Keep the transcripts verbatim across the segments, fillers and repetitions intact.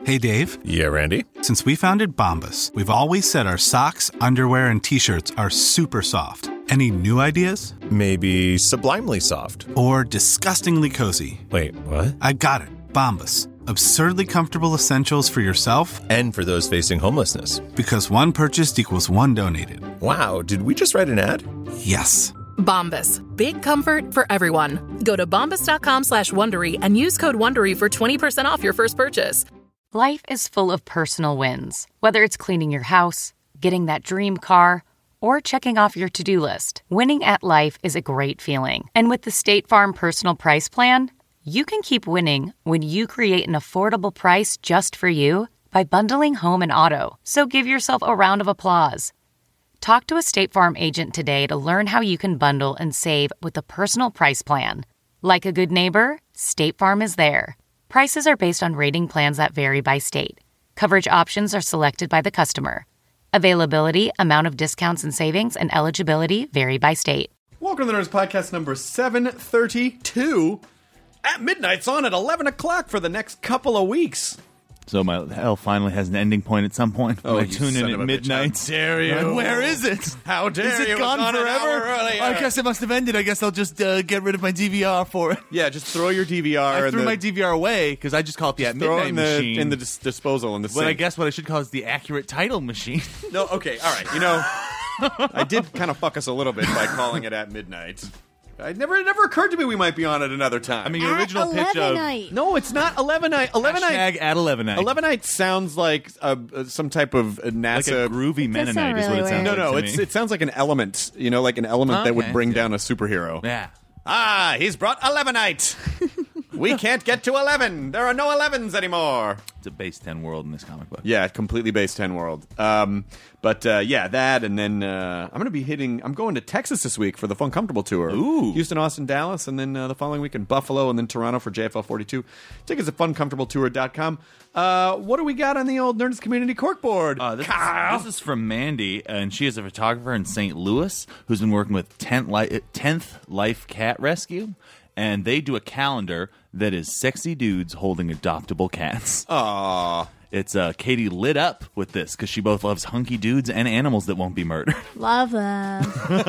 Hey, Dave. Yeah, Randy? Since we founded Bombas, we've always said our socks, underwear, and T-shirts are super soft. Any new ideas? Maybe sublimely soft. Or disgustingly cozy. Wait, what? I got it. Bombas. Absurdly comfortable essentials for yourself and for those facing homelessness. Because one purchased equals one donated. Wow, did we just write an ad? Yes. Bombas. Big comfort for everyone. Go to bombas.com slash Wondery and use code Wondery for twenty percent off your first purchase. Life is full of personal wins. Whether it's cleaning your house, getting that dream car, or checking off your to-do list. Winning at life is a great feeling. And with the State Farm Personal Price Plan, you can keep winning when you create an affordable price just for you by bundling home and auto. So give yourself a round of applause. Talk to a State Farm agent today to learn how you can bundle and save with the Personal Price Plan. Like a good neighbor, State Farm is there. Prices are based on rating plans that vary by state. Coverage options are selected by the customer. Availability, amount of discounts and savings, and eligibility vary by state. Welcome to the Nerds Podcast number seven thirty-two. At Midnight's on at eleven o'clock for the next couple of weeks. So my hell finally has an ending point at some point. Oh, I you tune son in of at a midnight. bitch. How dare you? Like, where is it? How dare is it you? gone It's on an forever? hour earlier. I guess it must have ended. I guess I'll just uh, get rid of my D V R for it. Yeah, just throw your D V R. I in threw the, my D V R away because I just call it the At throw it Midnight in the, machine. in the dis- disposal in the But sink. I guess what I should call is the Accurate Title machine. No, okay, all right. You know, I did kind of fuck us a little bit by calling it At Midnight. It never, it never occurred to me we might be on at another time. I mean, your At original pitch of night. no, it's not eleven night. eleven night. hashtag at eleven night. eleven night sounds like uh, uh, some type of uh, like NASA a groovy does sound Mennonite is what really it sounds No, like no, to it's me. it sounds like an element. You know, like an element that would Okay, bring yeah. down a superhero. Yeah. Ah, he's brought Elevenite. We can't get to eleven. There are no elevens anymore. It's a base ten world in this comic book. Yeah, completely base ten world. Um, but uh, yeah, that, and then uh, I'm going to be hitting. I'm going to Texas this week for the Fun Comfortable tour. Ooh. Houston, Austin, Dallas, and then uh, the following week in Buffalo, and then Toronto for J F L forty-two. Tickets at fun comfortable tour dot com. Uh, what do we got on the old Nerds Community corkboard? Uh, this, Kyle? is, this is from Mandy, and she is a photographer in Saint Louis who's been working with tenth, Li- tenth Life Cat Rescue, and they do a calendar that is sexy dudes holding adoptable cats. Aw. It's uh, Katie lit up with this because she both loves hunky dudes and animals that won't be murdered. Love them.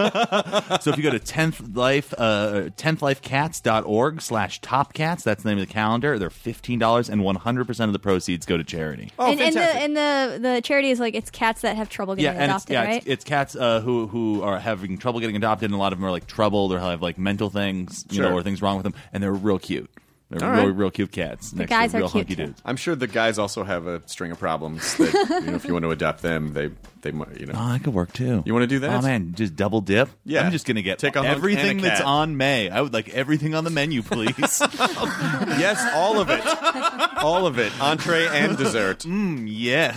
So if you go to tenth life, uh, tenth life cats dot org slash top cats, that's the name of the calendar. They're fifteen dollars, and one hundred percent of the proceeds go to charity. Oh, and, and fantastic. the and the the charity is like it's cats that have trouble getting and adopted, it's, yeah, right? it's, it's cats uh, who who are having trouble getting adopted, and a lot of them are like troubled or have like mental things, you Sure. know, or things wrong with them, and they're real cute. They're All real, right. real cute cats. The guys to are real cute, hunky too. dudes. I'm sure the guys also have a string of problems. That, you know, if you want to adopt them, they they might, you know. Oh, that could work too. You want to do that? Oh man, just double dip. Yeah. I'm just gonna get Take a hunk everything and a that's cat. on May. I would like everything on the menu, please. Yes, all of it. All of it. Entree and dessert. mm, yes.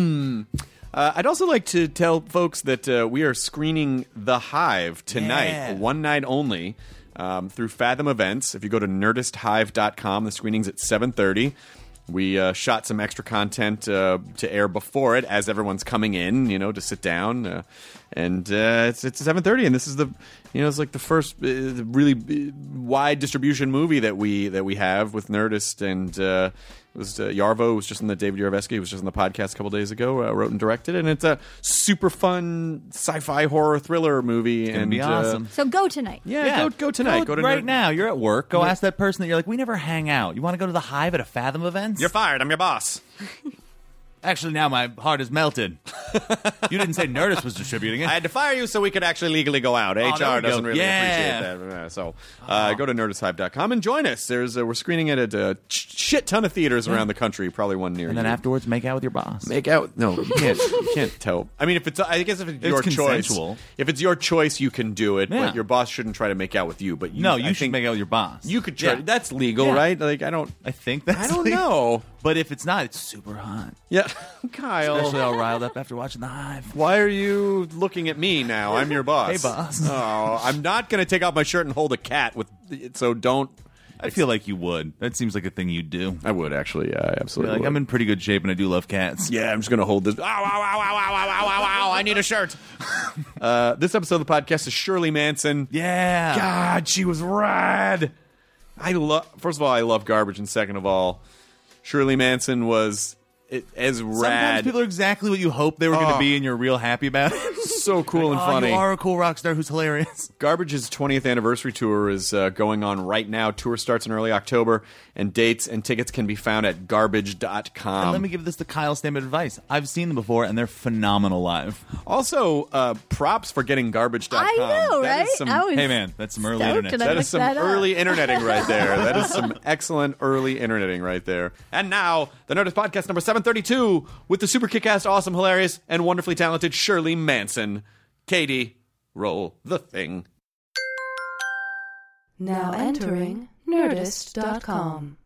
Uh, I'd also like to tell folks that uh, we are screening The Hive tonight, Yeah. one night only, um, through Fathom Events. If you go to nerdist hive dot com, the screening's at seven thirty. We uh, shot some extra content uh, to air before it as everyone's coming in, you know, to sit down. Uh, and uh, it's it's seven thirty, and this is the, you know, it's like the first uh, really uh, wide distribution movie that we that we have with Nerdist. And uh, it was uh, Yarvo was just on the David Yarovesky was just on the podcast a couple days ago, uh, wrote and directed, and it's a super fun sci-fi horror thriller movie. Gonna and be awesome. Uh, So go tonight. yeah, go go tonight. Go, to right Nerd- now. You're at work. Go ask that person that you're like, we never hang out. You want to go to the Hive at a Fathom event? You're fired. I'm your boss. Actually, now my heart is melted. You didn't say Nerdist was distributing it. I had to fire you so we could actually legally go out. Oh, H there R we go. doesn't really Yeah. appreciate that. Uh, So uh, go to nerdist hive dot com and join us. There's uh, we're screening it at a sh- shit ton of theaters around the country. Probably one near and you. then afterwards, make out with your boss. Make out? No, you can't. You can't tell. I mean, if it's, I guess if it's, It's your consensual. choice, if it's your choice, you can do it. Yeah. But your boss shouldn't try to make out with you. But you, no, you I should think make out with your boss. You could try. Yeah. That's legal, Yeah. right? Like I don't. I think that's I don't legal. know. But if it's not, it's super hot. Yeah, Kyle. Especially all riled up after watching The Hive. Why are you looking at me now? I'm your boss. Hey, boss. Oh, I'm not going to take off my shirt and hold a cat with. So don't. I feel like you would. That seems like a thing you'd do. I would actually. Yeah, I You're absolutely. like, would. I'm in pretty good shape and I do love cats. Yeah, I'm just going to hold this. Ow, ow, ow, ow, ow, ow, ow, ow, ow, I need a shirt. uh, this episode of the podcast is Shirley Manson. Yeah. God, she was rad. I love. First of all, I love garbage, and second of all, Shirley Manson was it, as Sometimes rad. people are exactly what you hope they were going Oh. to be, and you're real happy about it. So cool and Oh, funny. you are a cool rock star who's hilarious. Garbage's twentieth anniversary tour is uh, going on right now. Tour starts in early October, and dates and tickets can be found at garbage dot com. And let me give this to Kyle Stammet advice. I've seen them before, and they're phenomenal live. Also, uh, props for getting garbage dot com. I know, That is right? some- I was Hey, man, that's some early stoked internet. and I That is looked some that up. early interneting right there. That is some excellent early interneting right there. And now, the Nerdist Podcast number seven thirty-two with the super kick-ass, awesome, hilarious, and wonderfully talented Shirley Manson. Katie, roll the thing. Now entering Nerdist dot com.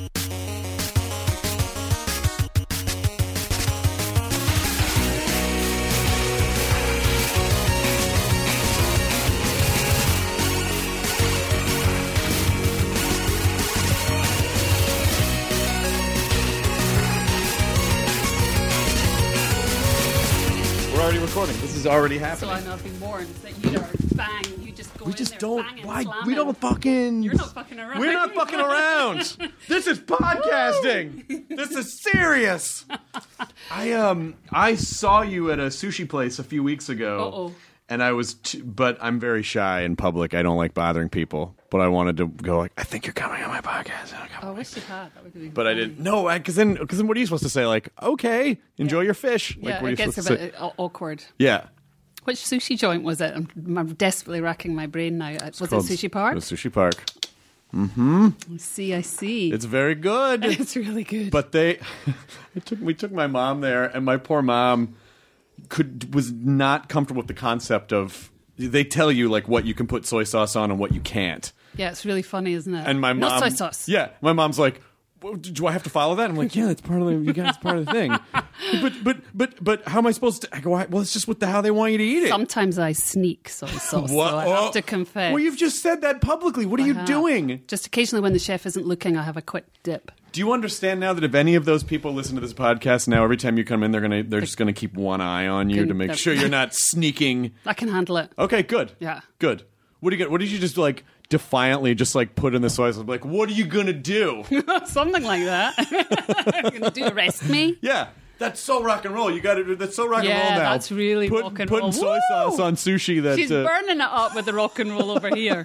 We're already recording. This is already So happening. I know I've been warned that you are bang. You just go We in just there, don't. banging, Why? slamming. We don't fucking. You're not fucking around. We're not fucking around. This is podcasting. This is serious. I um I saw you at a sushi place a few weeks ago. Uh-oh. And I was, t- but I'm very shy in public. I don't like bothering people. But I wanted to go like, I think you're coming on my podcast. And I'll come. I wish you had. That would be But I funny. didn't. No, because then, because then, what are you supposed to say? Like, okay, enjoy your fish. Like, Yeah, what are you it gets a supposed to bit say? uh, awkward. Yeah. Which sushi joint was it? I'm, I'm desperately racking my brain now. Was it Called- Sushi Park? It was Sushi Park. I see, I see. It's very good. It's really good. But they, it took we took my mom there, and my poor mom could was not comfortable with the concept of. They tell you like what you can put soy sauce on and what you can't. yeah, it's really funny, isn't it? And my no mom, soy sauce. Yeah, my mom's like, well, do I have to follow that? I'm like, yeah, it's part of the you guys, part of the thing. But but but but how am I supposed to? I go, well, it's just what the how they want you to eat it. Sometimes I sneak soy sauce. What? So I Oh. have to confess. Well, you've just said that publicly. What are I you have. doing? Just occasionally, when the chef isn't looking, I have a quick dip. Do you understand now that if any of those people listen to this podcast now, every time you come in, they're gonna they're just gonna keep one eye on you Can- to make they're- sure you're not sneaking. I can handle it. Okay, good. Yeah. good. What do you get? What did you just like defiantly just like put in the soy sauce? Like, what are you gonna do? Something like that. You're going to do arrest me? Yeah. That's so rock and roll. You got to. That's so rock Yeah, and roll now. that's really Put, rock and putting roll. soy Woo! sauce on sushi. That She's uh, burning it up with the rock and roll over here.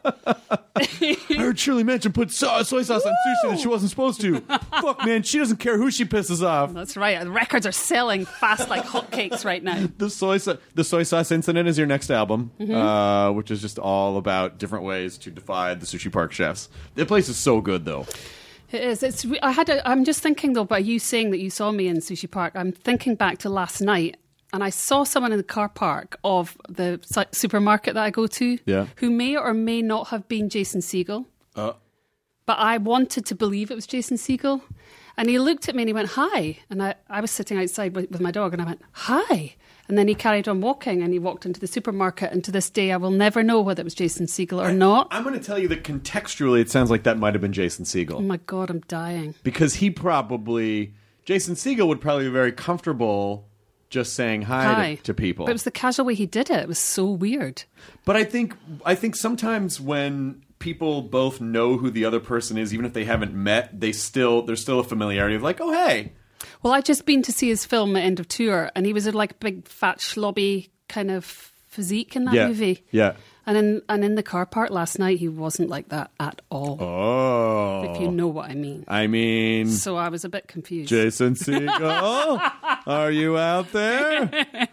I heard Shirley Manson put so- soy sauce on sushi that she wasn't supposed to. Fuck, man, she doesn't care who she pisses off. That's right. The records are selling fast like hotcakes right now. The soy sa- the soy sauce incident is your next album, Mm-hmm. uh, which is just all about different ways to defy the Sushi Park chefs. The place is so good, though. It is. It's. re- I had. A, I'm just thinking though, by you saying that you saw me in Sushi Park, I'm thinking back to last night, and I saw someone in the car park of the su- supermarket that I go to, Yeah. who may or may not have been Jason Segel. Uh. But I wanted to believe it was Jason Segel, and he looked at me and he went, "Hi," and I, I was sitting outside with, with my dog, and I went, "Hi." And then he carried on walking, and he walked into the supermarket. And to this day, I will never know whether it was Jason Segel or not. I'm going to tell you that contextually, it sounds like that might have been Jason Segel. Oh my God, I'm dying. Because he probably, Jason Segel would probably be very comfortable just saying hi, Hi. To, to people. But it was the casual way he did it. It was so weird. But I think I think sometimes when people both know who the other person is, even if they haven't met, they still there's still a familiarity of like, oh hey. Well, I'd just been to see his film at End of Tour, and he was a like a big, fat, schlubby kind of physique in that Yeah. movie. Yeah. And in and in the car park last night, he wasn't like that at all. Oh. If you know what I mean. I mean, So I was a bit confused. Jason Segel, are you out there?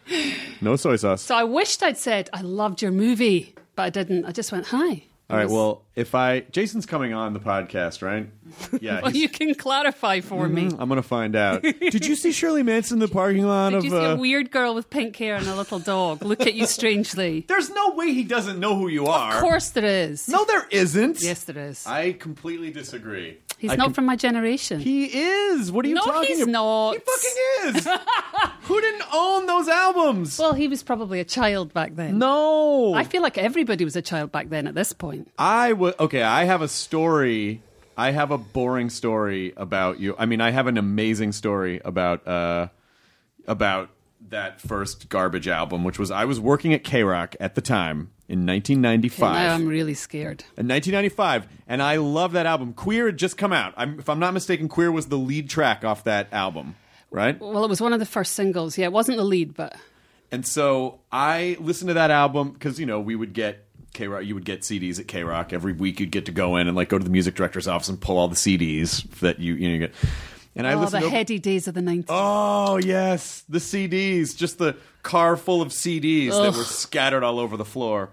No soy sauce. So I wished I'd said I loved your movie, but I didn't. I just went hi. All right. It was- Well, if I Jason's coming on the podcast, right? Yeah. well, he's- you can clarify for me. I'm gonna find out. Did you see Shirley Manson in the parking lot Did of? you see uh, a weird girl with pink hair and a little dog look at you strangely? There's no way he doesn't know who you are. Of course there is. No, there isn't. Yes, there is. I completely disagree. He's I not com- from my generation. He is. What are you No, talking he's about? not. He fucking is. Who didn't own those albums? Well, he was probably a child back then. no. I feel like everybody was a child back then at this point. I would. Okay, I have a story. I have a boring story about you. I mean, I have an amazing story about uh, about that first Garbage album, which was I was working at K-Rock at the time in nineteen Okay, ninety-five. now I'm really scared. In nineteen ninety-five, and I love that album. Queer had just come out. I'm, if I'm not mistaken, Queer was the lead track off that album. right? Well, it was one of the first singles. Yeah, it wasn't the lead, but And so I listened to that album because, you know, we would get K-Rock, you would get C Ds at K-Rock. Every week you'd get to go in and like go to the music director's office and pull all the C Ds that you, you know, you get. And I oh, listened the to, heady days of the nineties. Oh, yes, the C Ds, just the car full of C Ds Ugh. that were scattered all over the floor.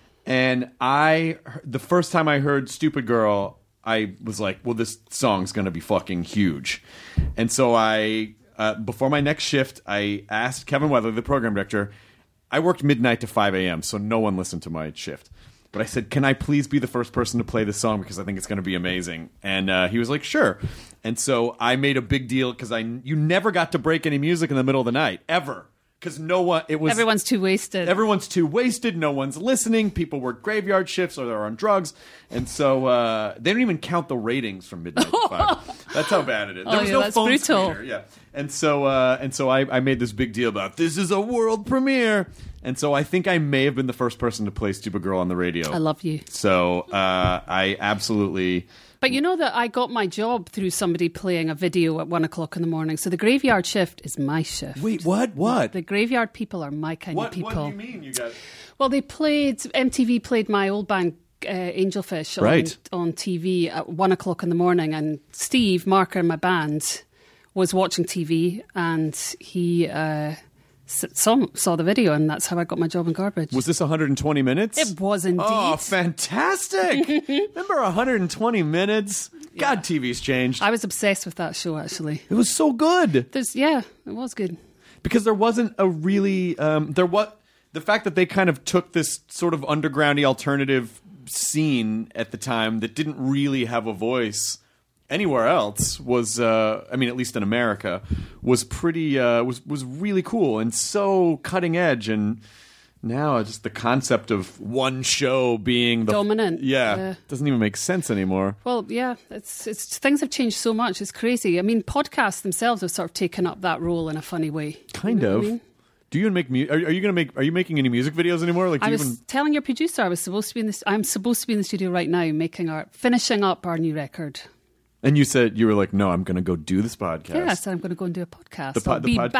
And I, the first time I heard Stupid Girl, I was like, well, this song's going to be fucking huge. And so I, uh, before my next shift, I asked Kevin Weatherly, the program director, I worked midnight to five a.m., so no one listened to my shift. But I said, can I please be the first person to play this song because I think it's going to be amazing? And uh, he was like, sure. And so I made a big deal because I you never got to break any music in the middle of the night, ever. Because no one, it was... Everyone's too wasted. Everyone's too wasted. No one's listening. People work graveyard shifts or they're on drugs. And so uh, they don't even count the ratings from midnight to five. That's how bad it is. There Oh, was yeah, no that's phone brutal. screener. Yeah. And so, uh, and so I, I made this big deal about this is a world premiere. And so I think I may have been the first person to play Stupid Girl on the radio. I love you. So uh, I absolutely... But you know that I got my job through somebody playing a video at one o'clock in the morning. So the graveyard shift is my shift. Wait, what? What? The graveyard people are my kind What, of people. what do you mean you got... Well, they played, M T V played my old band uh, Angelfish on, Right. on T V at one o'clock in the morning. And Steve Marker in my band was watching T V and he uh, s- saw, saw the video, and that's how I got my job in Garbage. Was this one hundred twenty minutes? It was indeed. Oh, fantastic. Remember one hundred twenty minutes? God, T V's changed. I was obsessed with that show, actually. It was so good. There's, yeah, it was good. Because there wasn't a really... Um, there was, the fact that they kind of took this sort of undergroundy alternative scene at the time that didn't really have a voice anywhere else was, uh, I mean, at least in America, was pretty, uh, was, was really cool and so cutting edge. And now just the concept of one show being the Dominant, yeah, yeah. doesn't even make sense anymore. Well, yeah, it's it's things have changed so much. It's crazy. I mean, podcasts themselves have sort of taken up that role in a funny way. Kind You know of. what I mean? Do you make mu- are, are you going to make? Are you making any music videos anymore? Like, do I you was even? telling your producer I was supposed to be in this. I'm supposed to be in the studio right now, making our finishing up our new record. And you said you were like, no, I'm going to go do this podcast. Yeah, I said I'm going to go and do a podcast. The po- I'll the be podcast-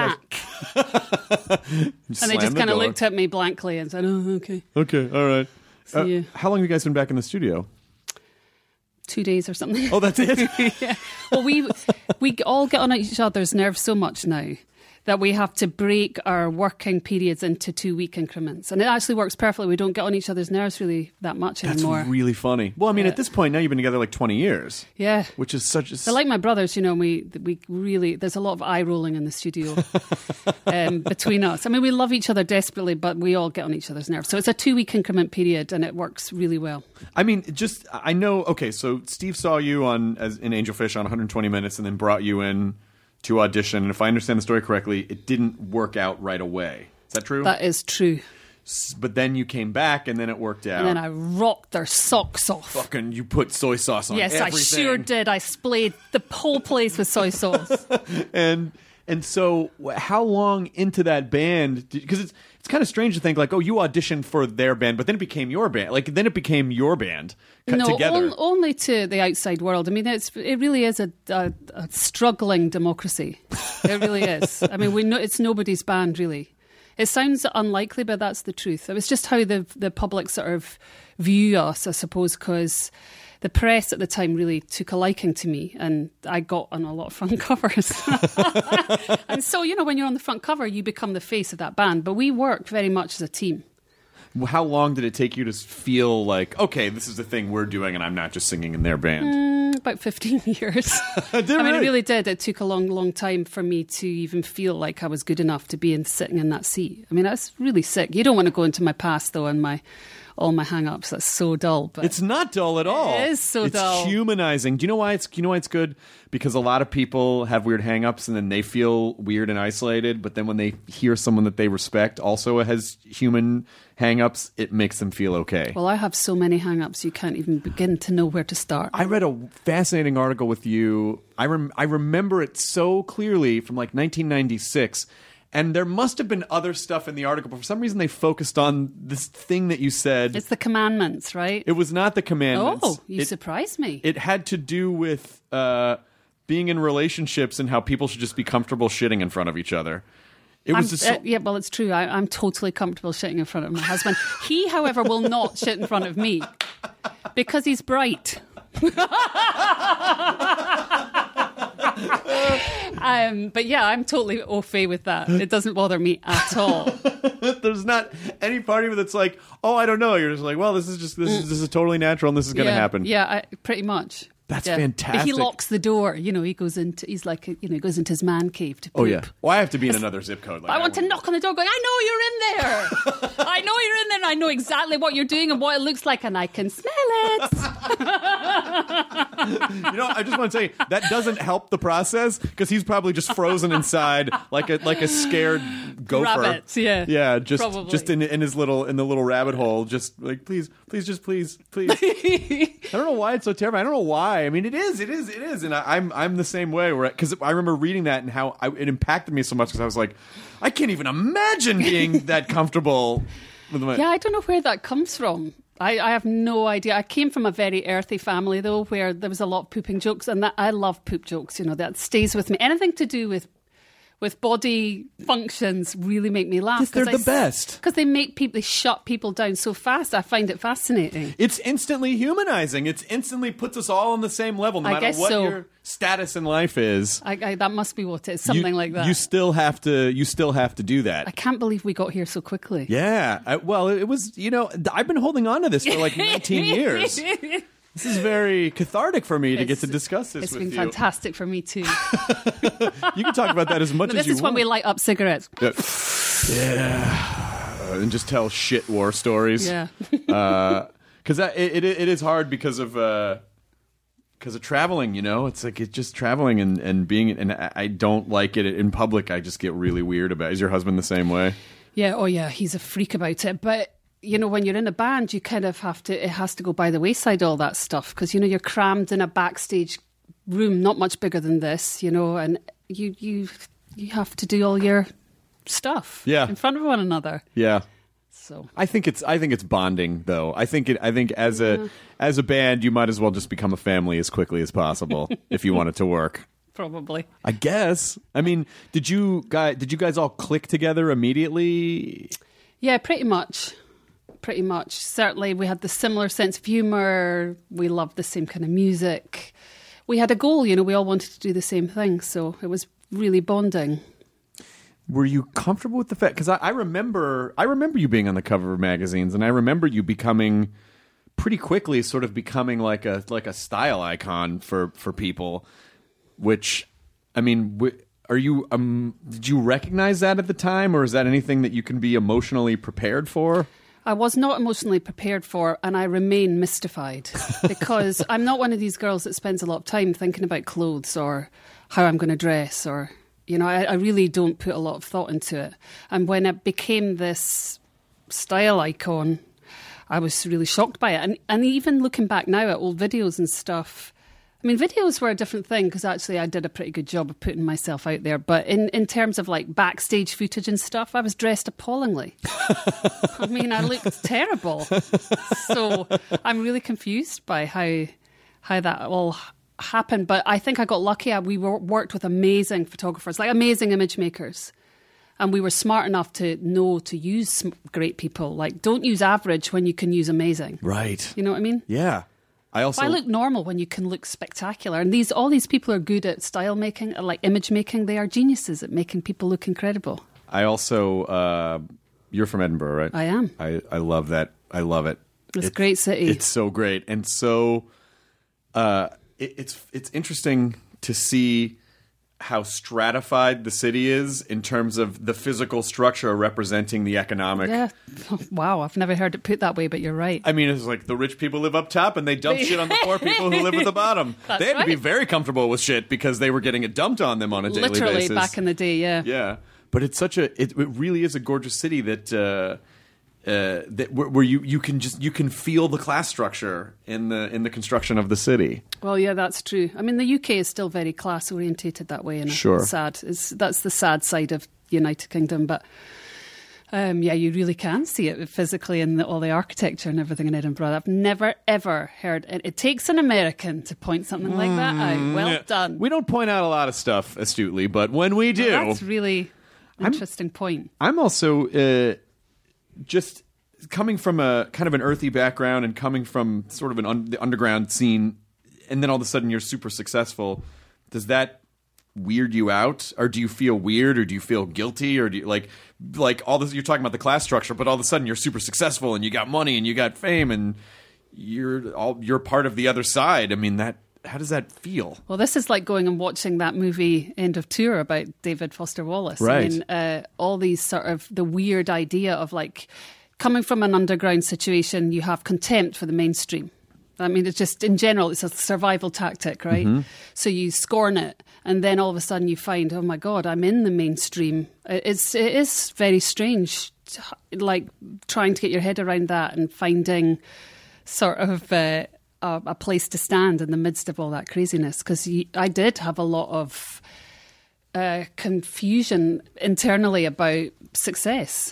back. And they Slam just the kind of door. looked at me blankly and said, "Oh, okay, Okay, all right. See Uh, you. how long have you guys been back in the studio? two days or something." Oh, that's it. Yeah. Well, we we all get on each other's nerves so much now that we have to break our working periods into two week increments, and it actually works perfectly. We don't get on each other's nerves really that much That's anymore. really funny. Well, I mean, Yeah. at this point now you've been together like twenty years, Yeah. which is such a. They're like my brothers, you know. We we really there's a lot of eye rolling in the studio um, between us. I mean, we love each other desperately, but we all get on each other's nerves. So it's a two week increment period, and it works really well. I mean, just I know. Okay, so Steve saw you on as in Angelfish on one hundred twenty minutes, and then brought you in to audition. And if I understand the story correctly, it didn't work out right away. Is that true? That is true. S- but then you came back, and then it worked out. And then I rocked their socks off. Fucking, you put soy sauce on Yes, everything. I sure did. I splayed the whole place with soy sauce. and and so wh- how long into that band because it's it's kind of strange to think like, oh, you auditioned for their band, but then it became your band, like then it became your band cut no, together. on, only to the outside world. I mean, it's it really is a, a, a struggling democracy. It really is. I mean, we know it's nobody's band, really. It sounds unlikely, but that's the truth. It was just how the the public sort of view us, I suppose, because the press at the time really took a liking to me, and I got on a lot of front covers. And so, you know, when you're on the front cover, you become the face of that band. But we worked very much as a team. How long did it take you to feel like, okay, this is the thing we're doing, and I'm not just singing in their band? Mm, about fifteen years. Did I mean, it really? really did. It took a long, long time for me to even feel like I was good enough to be in, sitting in that seat. I mean, that's really sick. You don't want to go into my past, though, and my all my hang-ups. That's so dull. But It's not dull at all. It is so it's dull. It's humanizing. Do you know why it's you know why it's good? Because a lot of people have weird hang-ups and then they feel weird and isolated, but then when they hear someone that they respect also has human hang-ups, it makes them feel okay. Well, I have so many hang-ups, you can't even begin to know where to start. I read a fascinating article with you. I rem- I remember it so clearly from like nineteen ninety-six. And there must have been other stuff in the article, but for some reason they focused on this thing that you said. It's the commandments, right? It was not the commandments. Oh, you it, surprised me. It had to do with uh, being in relationships and how people should just be comfortable shitting in front of each other. It was I'm, just so- uh, yeah, well, it's true. I, I'm totally comfortable shitting in front of my husband. He, however, will not shit in front of me because he's bright. um, but yeah, I'm totally au fait with that. It doesn't bother me at all. There's not any part of it that's like, oh, I don't know. You're just like, well, this is just this is this is totally natural and this is going to yeah, happen. Yeah, I, pretty much. That's yeah. fantastic. But he locks the door. You know, he goes into he's like you know he goes into his man cave to poop. Oh yeah. Well, I have to be in another zip code. Like I want to knock on the door going, I know you're in there. I know you're in there and I know exactly what you're doing and what it looks like and I can smell it. You know, I just want to say that doesn't help the process because he's probably just frozen inside like a like a scared gopher. Rabbit, yeah. Yeah, just Probably. just in in his little in the little rabbit hole, just like please, please, just please, please. I don't know why it's so terrible. I don't know why. I mean, it is, it is, it is, and I, I'm I'm the same way. Where because I remember reading that and how I, it impacted me so much because I was like, I can't even imagine being that comfortable with my. Yeah, I don't know where that comes from. I, I have no idea. I came from a very earthy family, though, where there was a lot of pooping jokes, and that I love poop jokes. You know, that stays with me. Anything to do with with body functions really make me laugh. Yes, they're I the s- best. Because they make people, they shut people down so fast. I find it fascinating. It's instantly humanizing. It's instantly puts us all on the same level, no I matter guess what so. your status in life is. I, I, that must be what it is. Something you, like that. You still have to. You still have to do that. I can't believe we got here so quickly. Yeah. I, well, it was. You know, I've been holding on to this for like nineteen years. This is very cathartic for me to get It's- to discuss this It's with been you. fantastic for me too. You can talk about that as much But as this you is want. when we light up cigarettes. Yeah. Yeah. And just tell shit war stories. Yeah. Because it, it it is hard because of uh, because of traveling. You know, it's like it's just traveling and, and being and I, I don't like it in public. I just get really weird about it. Is your husband the same way? Yeah, oh yeah, he's a freak about it. But, you know, when you're in a band, you kind of have to, it has to go by the wayside, all that stuff. Because, you know, you're crammed in a backstage room, not much bigger than this, you know, and you you you have to do all your stuff Yeah. in front of one another. Yeah. So I think it's I think it's bonding though. I think it I think as a as a band you might as well just become a family as quickly as possible if you want it to work. probably. I guess. I mean, did you guys did you guys all click together immediately? Yeah, pretty much. Pretty much. Certainly we had the similar sense of humour. We loved the same kind of music. We had a goal, you know, we all wanted to do the same thing. So it was really bonding. Were you comfortable with the fact? Because I, I remember, I remember you being on the cover of magazines, and I remember you becoming pretty quickly, sort of becoming like a like a style icon for for people. Which, I mean, w- are you? Um, did you recognize that at the time, or is that anything that you can be emotionally prepared for? I was not emotionally prepared for, and I remain mystified because I'm not one of these girls that spends a lot of time thinking about clothes or how I'm going to dress, or, you know, I, I really don't put a lot of thought into it. And when it became this style icon, I was really shocked by it. And, and even looking back now at old videos and stuff, I mean, videos were a different thing because actually I did a pretty good job of putting myself out there. But in, in terms of like backstage footage and stuff, I was dressed appallingly. I mean, I looked terrible. So I'm really confused by how how that all happened. But I think I got lucky. I, we wor- worked with amazing photographers, like amazing image makers. And we were smart enough to know to use sm- great people. Like, don't use average when you can use amazing. Right. You know what I mean? Yeah. I also Why look normal when you can look spectacular? And these all these people are good at style making, uh, like image making. They are geniuses at making people look incredible. I also. Uh, you're from Edinburgh, right? I am. I, I love that. I love it. It's a great city. It's so great and so. Uh, it, it's it's interesting to see how stratified the city is in terms of the physical structure representing the economic. Yeah. Wow, I've never heard it put that way, but you're right. I mean, it's like the rich people live up top and they dump shit on the poor people who live at the bottom. That's they had to be right. very comfortable with shit because they were getting it dumped on them on a daily Literally basis. back in the day, yeah. Yeah, but it's such a it, it really is a gorgeous city that uh, uh, that where, where you you can just you can feel the class structure in the in the construction of the city. Well, yeah, that's true. I mean, the U K is still very class orientated that way, and Sure. it's sad. It's, that's the sad side of United Kingdom, but Um, yeah, you really can see it physically in the, all the architecture and everything in Edinburgh. I've never, ever heard it. It takes an American to point something like that out. Well Yeah. done. We don't point out a lot of stuff astutely, but when we do, Well, that's really interesting point. I'm also uh, just coming from a kind of an earthy background and coming from sort of an un- the underground scene, and then all of a sudden you're super successful. Does that weird you out, or do you feel weird, or do you feel guilty, or do you like like all this? You're talking about the class structure, but all of a sudden you're super successful and you got money and you got fame and you're all you're part of the other side. I mean, that how does that feel? Well, this is like going and watching that movie End of Tour about David Foster Wallace. Right. I mean, uh, all these sort of the weird idea of like coming from an underground situation, you have contempt for the mainstream. I mean, it's just, in general, it's a survival tactic, right? Mm-hmm. So you scorn it, and then all of a sudden you find, oh my God, I'm in the mainstream. It's, it is very strange, like trying to get your head around that and finding sort of uh, a, a place to stand in the midst of all that craziness. Because I did have a lot of uh, confusion internally about success.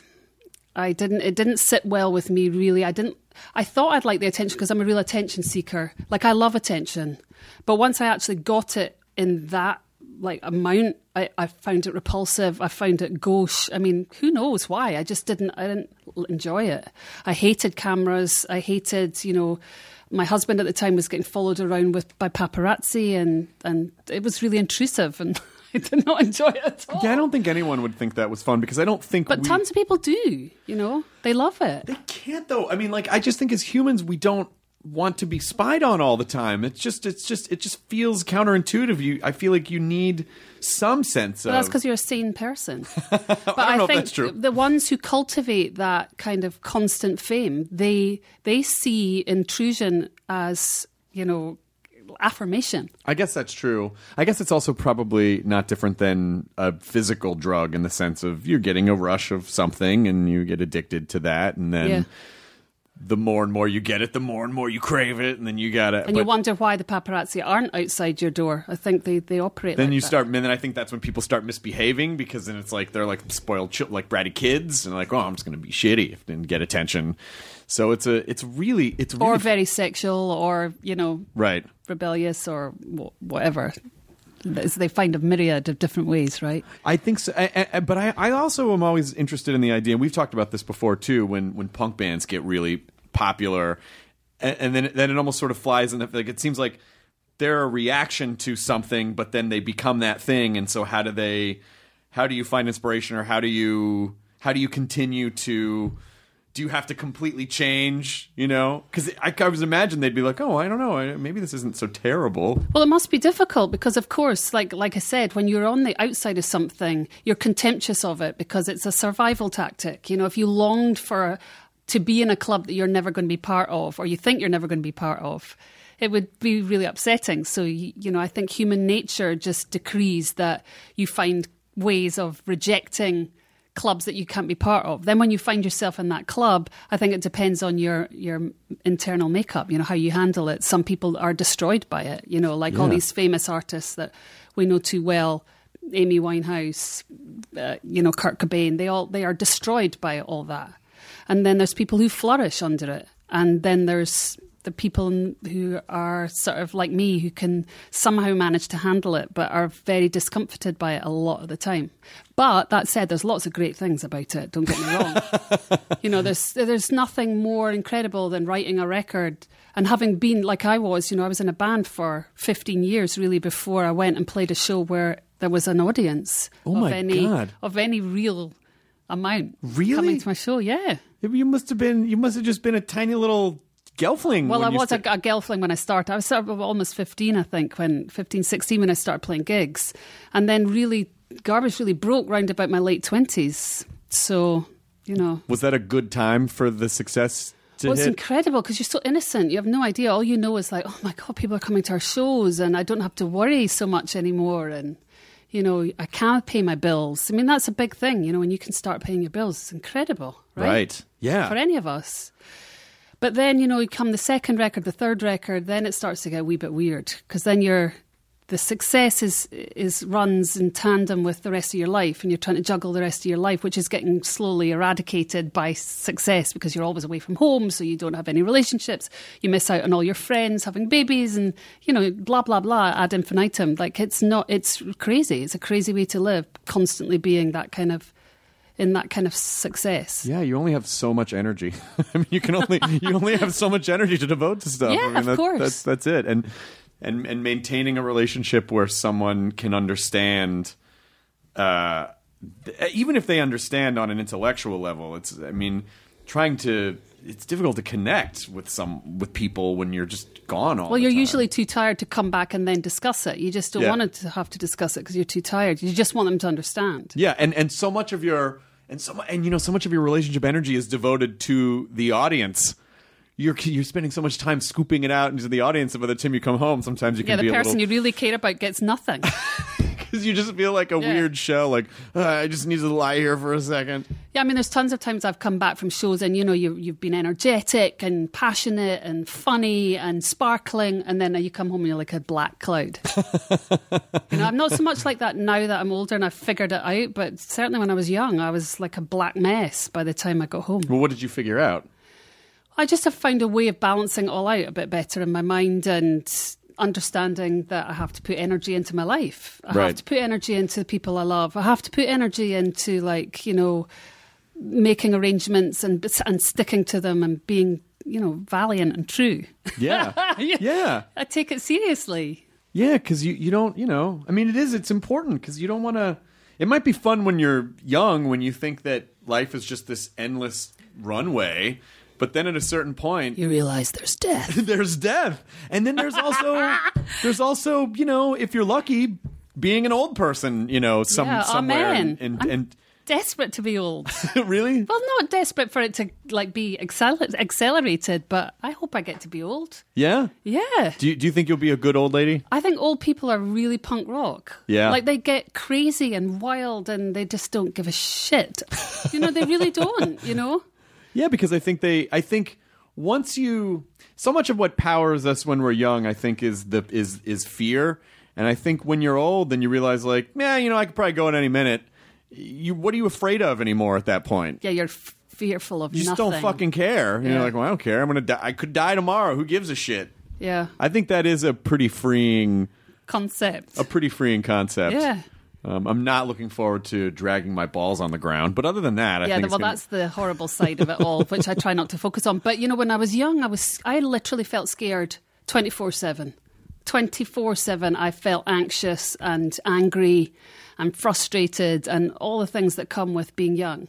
I didn't, it didn't sit well with me, really. I didn't, I thought I'd like the attention because I'm a real attention seeker. Like, I love attention. But once I actually got it in that, like, amount, I, I found it repulsive. I found it gauche. I mean, who knows why? I just didn't, I didn't enjoy it. I hated cameras. I hated, you know, my husband at the time was getting followed around with by paparazzi, and, and it was really intrusive, and I did not enjoy it at all. Yeah, I don't think anyone would think that was fun, because I don't think But we... tons of people do, you know? They love it. They can't, though. I mean, like, I just think as humans, we don't want to be spied on all the time. It's just, it's just, it just feels counterintuitive. You, I feel like you need some sense Well, of... that's because you're a sane person. But I don't know if think that's true. the ones who cultivate that kind of constant fame, they they see intrusion as, you know, affirmation. I guess that's true. I guess it's also probably not different than a physical drug, in the sense of you're getting a rush of something and you get addicted to that, and then Yeah. the more and more you get it, the more and more you crave it, and then you gotta... And but you wonder why the paparazzi aren't outside your door. I think they, they operate then like you that. start, and then I think that's when people start misbehaving, because then it's like they're like spoiled, chil- like bratty kids, and like, oh, I'm just going to be shitty and get attention. So it's a, it's really, it's really... Or very sexual, or, you know, Right. rebellious, or wh- whatever. They find a myriad of different ways, right? I think so, I, I, but I, I also am always interested in the idea, and we've talked about this before too, when, when punk bands get really popular, and, and then then it almost sort of flies in the, like, it seems like they're a reaction to something, but then they become that thing, and so how do they, how do you find inspiration, or how do you, how do you continue to... Do you have to completely change, you know? Because I, I was imagine they'd be like, oh, I don't know, maybe this isn't so terrible. Well, it must be difficult because, of course, like like I said, when you're on the outside of something, you're contemptuous of it because it's a survival tactic. You know, if you longed for to be in a club that you're never going to be part of, or you think you're never going to be part of, it would be really upsetting. So, you, you know, I think human nature just decrees that you find ways of rejecting clubs that you can't be part of. Then when you find yourself in that club, I think it depends on your your internal makeup, you know, how you handle it. Some people are destroyed by it, you know, like all Yeah. these famous artists that we know too well, Amy Winehouse, uh, you know, Kurt Cobain, they all they are destroyed by all that. And then there's people who flourish under it. And then there's the people who are sort of like me, who can somehow manage to handle it, but are very discomforted by it a lot of the time. But that said, there's lots of great things about it, don't get me wrong. You know, there's there's nothing more incredible than writing a record and having been, like I was, you know, I was in a band for fifteen years really before I went and played a show where there was an audience Oh of my any God. of any real amount Really? coming to my show. Yeah. You must have been, you must have just been a tiny little gelfling. Well, when I you was st- a, a gelfling when I started. I was sort of almost fifteen, I think, when fifteen, sixteen, when I started playing gigs. And then really, Garbage really broke round about my late twenties. So, you know. Was that a good time for the success to Well, it's hit? incredible because you're so innocent. You have no idea. All you know is like, oh my God, people are coming to our shows and I don't have to worry so much anymore. And, you know, I can't pay my bills. I mean, that's a big thing, you know, when you can start paying your bills. It's incredible, right? Right. Yeah. For any of us. But then, you know, you come the second record, the third record, then it starts to get a wee bit weird because then you're the success is is runs in tandem with the rest of your life, and you're trying to juggle the rest of your life, which is getting slowly eradicated by success because you're always away from home, so you don't have any relationships. You miss out on all your friends having babies, and you know, blah blah blah ad infinitum. Like it's not, it's crazy. It's a crazy way to live, constantly being that kind of in that kind of success. Yeah, you only have so much energy. I mean, you can only you only have so much energy to devote to stuff. Yeah, I mean, of that, course. That's that's it. And and and maintaining a relationship where someone can understand, uh, th- even if they understand on an intellectual level, it's. I mean, trying to. It's difficult to connect with some with people when you're just gone all Well, the you're time. usually too tired to come back and then discuss it. You just don't Yeah. want to have to discuss it because you're too tired. You just want them to understand. Yeah, and, and so much of your and so mu- and you know so much of your relationship energy is devoted to the audience. You're you're spending so much time scooping it out into the audience, and by the time you come home, sometimes you can Yeah, the be a person little you really care about gets nothing. because you just feel like a Yeah. weird shell. Like "Uh, I just need to lie here for a second. Yeah, I mean, there's tons of times I've come back from shows and, you know, you, you've been energetic and passionate and funny and sparkling, and then you come home and you're like a black cloud. You know, I'm not so much like that now that I'm older and I've figured it out, but certainly when I was young, I was like a black mess by the time I got home. Well, what did you figure out? I just have found a way of balancing it all out a bit better in my mind and understanding that I have to put energy into my life. I Right. have to put energy into the people I love. I have to put energy into, like, you know, making arrangements and and sticking to them and being, you know, valiant and true. Yeah, yeah, I take it seriously. yeah. Because you you don't you know I mean it is it's important because you don't want to. It might be fun when you're young when you think that life is just this endless runway. But then at a certain point, You realise there's death. there's death, and then there's also there's also you know if you're lucky, being an old person, you know, some Yeah, somewhere, amen. and, and, I'm- and Desperate to be old. really, Well, not desperate for it to like be accel- accelerated, but I hope I get to be old. yeah. Yeah. Do you, do you think you'll be a good old lady? I think old people are really punk rock. Yeah. Like they get crazy and wild and they just don't give a shit. You know, they really don't, you know? Yeah, because I think they. I think once you, so much of what powers us when we're young, I think, is the is is fear. And I think when you're old, then you realize, like, yeah, you know, I could probably go at any minute. You, what are you afraid of anymore at that point? Yeah, you're f- fearful of You just nothing. don't fucking care. And Yeah. You're like, well, I don't care. I'm gonna die. I could die tomorrow. Who gives a shit? Yeah. I think that is a pretty freeing, Concept. a pretty freeing concept. Yeah. Um, I'm not looking forward to dragging my balls on the ground, but other than that, I Yeah, think well, it's gonna- that's the horrible side of it all, which I try not to focus on. But, you know, when I was young, I was I literally felt scared twenty-four seven. twenty-four seven, I felt anxious and angry and frustrated and all the things that come with being young.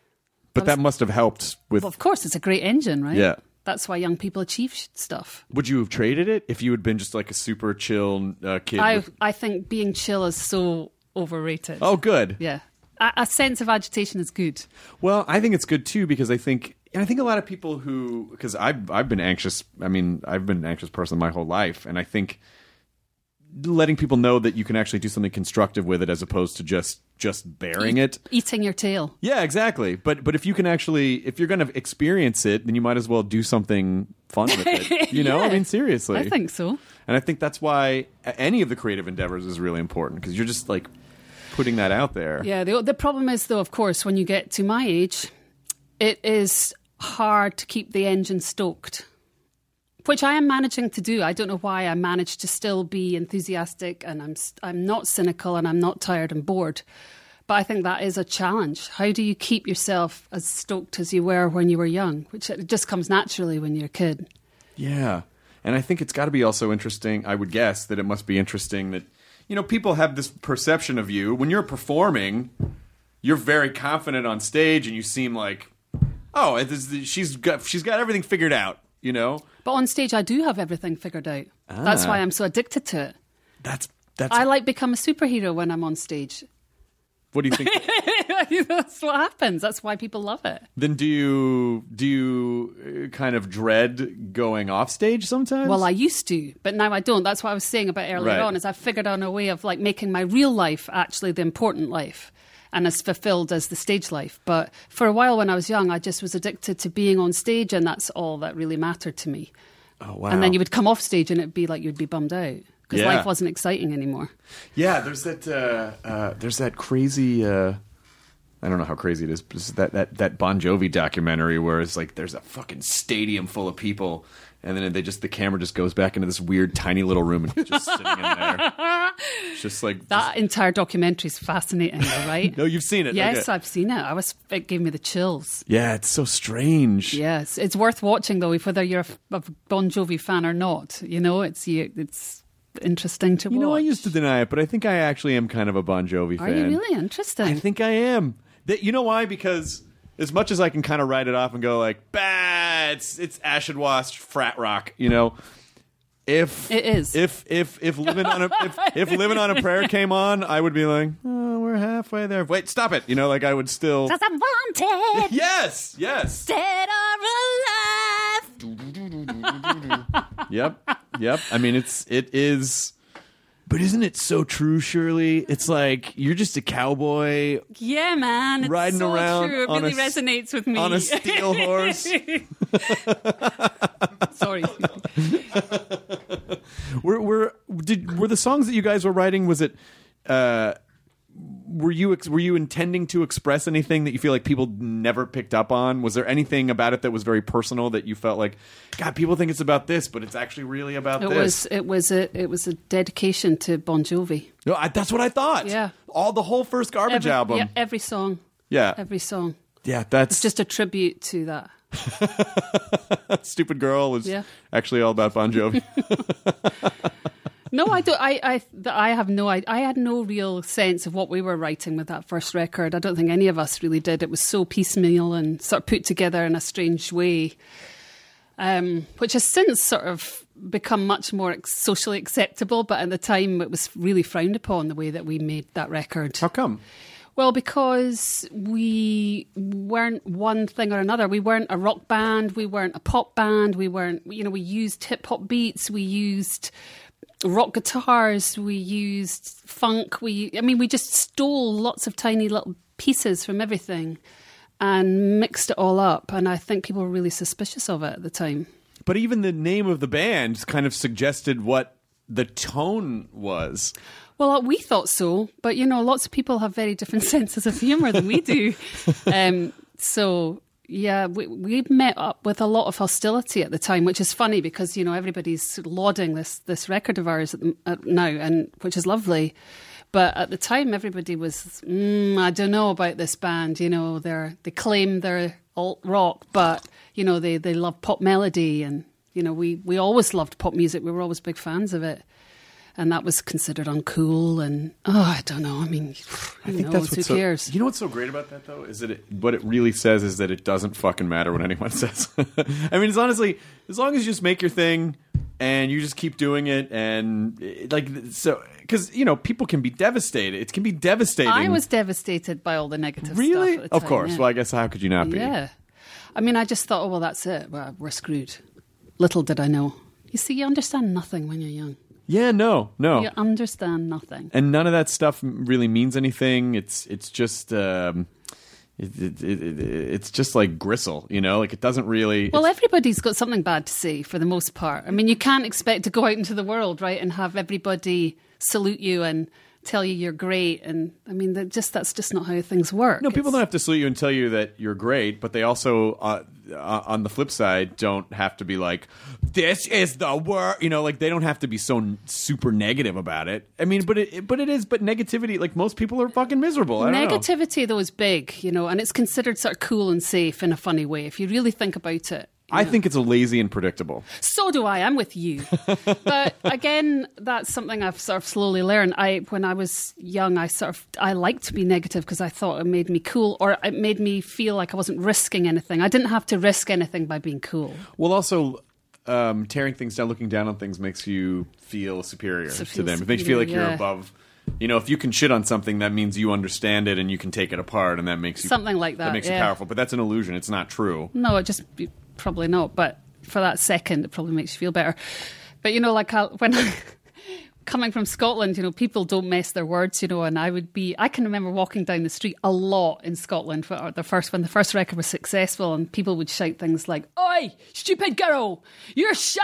But that must have helped with. Well, of course, it's a great engine, right? Yeah. That's why young people achieve sh- stuff. Would you have traded it if you had been just like a super chill uh, kid? I with- I think being chill is so overrated. Oh, good. Yeah. A, a sense of agitation is good. Well, I think it's good too because I think and I think a lot of people who because I've I've been anxious. I mean, I've been an anxious person my whole life, and I think letting people know that you can actually do something constructive with it as opposed to just just bearing it. Eating your tail. Yeah, exactly. But but if you can actually if you're going to experience it, then you might as well do something fun with it. You know, Yeah. I mean, seriously. I think so. And I think that's why any of the creative endeavors is really important because you're just like putting that out there. Yeah, the, the problem is, though, of course, when you get to my age, it is hard to keep the engine stoked, which I am managing to do. I don't know why I manage to still be enthusiastic and I'm I'm not cynical and I'm not tired and bored. But I think that is a challenge. How do you keep yourself as stoked as you were when you were young, which it just comes naturally when you're a kid? Yeah. And I think it's got to be also interesting. I would guess that it must be interesting that, you know, people have this perception of you. When you're performing, you're very confident on stage and you seem like, oh, it is- she's got, she's got everything figured out, you know? But on stage, I do have everything figured out. That's Ah. why I'm so addicted to it. That's, that's, I like become a superhero when I'm on stage. what do you think? That's what happens. That's why people love it. Then do you, do you uh, kind of dread going off stage sometimes? Well, I used to, but now I don't. That's what I was saying about earlier Right. on, is I've figured out a way of like making my real life actually the important life and as fulfilled as the stage life. But for a while when I was young, I just was addicted to being on stage and that's all that really mattered to me. Oh, wow. And then you would come off stage and it'd be like you'd be bummed out because Yeah. life wasn't exciting anymore. Yeah, there's that. Uh, uh, there's that crazy. Uh, I don't know how crazy it is. But it's that that that Bon Jovi documentary where it's like there's a fucking stadium full of people, and then they just the camera just goes back into this weird tiny little room and he's just sitting in there. It's just like That entire documentary is fascinating, though, right? No, you've seen it. Yes, Okay. I've seen it. I was. It gave me the chills. Yeah, it's so strange. Yes, it's worth watching though, if whether you're a, f- a Bon Jovi fan or not. You know, it's you, it's interesting to You watch. know, I used to deny it, but I think I actually am kind of a Bon Jovi Are fan. you really interesting? I think I am. That, you know why? Because as much as I can kind of write it off and go like, bah, it's it's acid wash frat rock, you know. If It is. if if if living on a if, if living on a prayer came on, I would be like, oh, we're halfway there. Wait, stop it. You know, like I would still. Cause I'm wanted, Yes, yes. dead or alive. Yep, yep. I mean, it's it is. But isn't it so true, Shirley? It's like you're just a cowboy Yeah, man. It's riding so around true. It on really a s- resonates with me. on a steel horse. Sorry. Were were did were the songs that you guys were writing? Was it? Uh, were you ex- were you intending to express anything that you feel like people never picked up on? Was there anything about it that was very personal that you felt like, God, people think it's about this, but it's actually really about It this? was it was a it was a dedication to Bon Jovi. No, I, that's what I thought. Yeah. all the whole first Garbage Every, album. Yeah, every song. Yeah. Every song. Yeah, that's It's just a tribute to that. Stupid Girl was Yeah. actually all about Bon Jovi. No, I don't. I I I have no. I I had no real sense of what we were writing with that first record. I don't think any of us really did. It was so piecemeal and sort of put together in a strange way, um, which has since sort of become much more ex- socially acceptable. But at the time, it was really frowned upon the way that we made that record. How come? Well, because we weren't one thing or another. We weren't a rock band. We weren't a pop band. We weren't. You know, we used hip hop beats. We used rock guitars, we used funk, we I mean we just stole lots of tiny little pieces from everything and mixed it all up, and I think people were really suspicious of it at the time. But even the name of the band kind of suggested what the tone was. Well, we thought so, but you know, lots of people have very different senses of humour than we do. um, so yeah, we we met up with a lot of hostility at the time, which is funny because you know everybody's lauding this this record of ours at the, at now, and which is lovely. But at the time, everybody was, mm, I don't know about this band. You know, they're they claim they're alt rock, but you know they they love pop melody, and you know we we always loved pop music. We were always big fans of it. And that was considered uncool, and oh, I don't know. I mean, who I think knows? that's Who what's so, cares? You know what's so great about that though is that it, what it really says is that it doesn't fucking matter what anyone says. I mean, it's honestly as long as you just make your thing and you just keep doing it, and it, like so because you know people can be devastated. It can be devastating. I was devastated by all the negative really, stuff. At the of time, course. yeah. Well, I guess how could you not be? Yeah, I mean, I just thought, oh well, that's it. Well, we're screwed. Little did I know. You see, you understand nothing when you're young. Yeah, no, no. You understand nothing. And none of that stuff really means anything. It's it's just um, it, it, it, it, it's just like gristle, you know. Like it doesn't really. Well, it's- everybody's got something bad to say for the most part. I mean, you can't expect to go out into the world, right, and have everybody salute you and tell you you're great. And I mean, that just that's just not how things work. no, people It's- don't have to salute you and tell you that you're great, but they also, uh, uh, on the flip side, don't have to be like, "This is the worst." You know, like they don't have to be so n- super negative about it. I mean, but it, but it is. But negativity, like most people are fucking miserable. I don't know. Negativity, though, is big, you know, and it's considered sort of cool and safe in a funny way if you really think about it. you I know. think it's a lazy and predictable. So do I. I'm with you. But again, that's something I've sort of slowly learned. I, when I was young, I sort of I liked to be negative because I thought it made me cool, or it made me feel like I wasn't risking anything. I didn't have to risk anything by being cool. Well, also, um, tearing things down, looking down on things makes you feel superior So to feel them. It makes you feel like superior, you're yeah. above. You know, if you can shit on something, that means you understand it and you can take it apart, and that makes you Something like that, That makes yeah. you powerful. But that's an illusion. It's not true. No, it just probably not. But for that second, it probably makes you feel better. But you know, like I, when I, coming from Scotland, you know, people don't mess their words, you know. And I would be, I can remember walking down the street a lot in Scotland for the first when the first record was successful, and people would shout things like, "Oi, stupid girl, you're shite."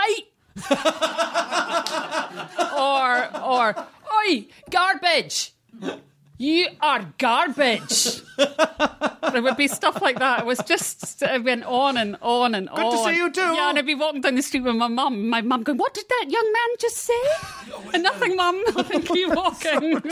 or, or, oi, garbage. You are garbage. There would be stuff like that. It was just, it went on and on and Good on. to see you too. Yeah, and I'd be walking down the street with my mum. My mum going, what did that young man just say? And nothing, mum. Nothing, keep walking.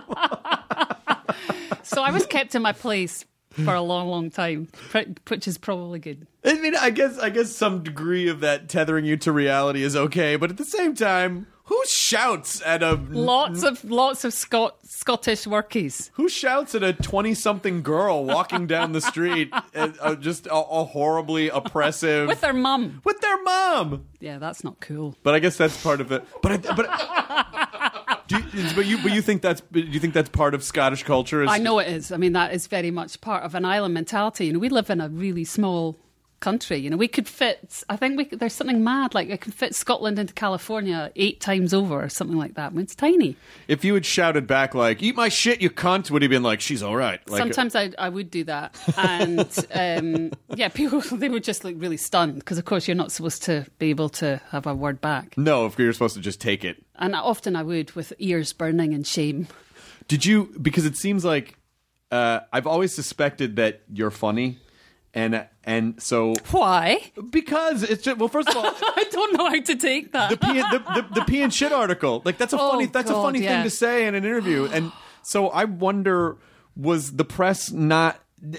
So I was kept in my place for a long, long time, which is probably good. I mean, I guess I guess some degree of that tethering you to reality is okay, but at the same time, who shouts at a lots of lots of Scot- Scottish workies? Who shouts at a twenty-something girl walking down the street, and, uh, just a, a horribly oppressive with their mum? With their mum. Yeah, that's not cool. But I guess that's part of it. But I, but do you, but you but you think that's do you think that's part of Scottish culture? Is, I know it is. I mean, that is very much part of an island mentality. You know, we live in a really small country. You know, we could fit, I think we could, there's something mad, like I could fit Scotland into California eight times over or something like that. I mean, it's tiny. If you had shouted back like, eat my shit, you cunt, would he been like, she's all right? Like, sometimes I, I would do that. And um, yeah, people, they were just like really stunned because of course you're not supposed to be able to have a word back. No, if you're supposed to just take it. And often I would with ears burning in shame. Did you, because it seems like, uh, I've always suspected that you're funny. And and so why? Because it's just well. First of all, I don't know how to take that. The pee and, the, the, the pee and shit article, like that's a oh, funny that's God, a funny yeah. thing to say in an interview. And so I wonder, was the press not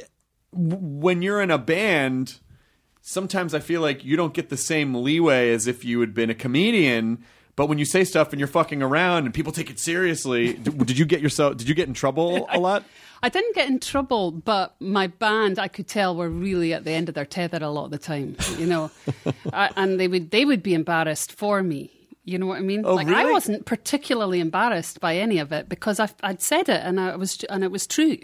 when you're in a band? Sometimes I feel like you don't get the same leeway as if you had been a comedian. But when you say stuff and you're fucking around and people take it seriously, did, did you get yourself? Did you get in trouble a lot? I didn't get in trouble, but my band, I could tell, were really at the end of their tether a lot of the time, you know, I, and they would they would be embarrassed for me. You know what I mean? Oh, like really? I wasn't particularly embarrassed by any of it because I, I'd said it and I was and it was true.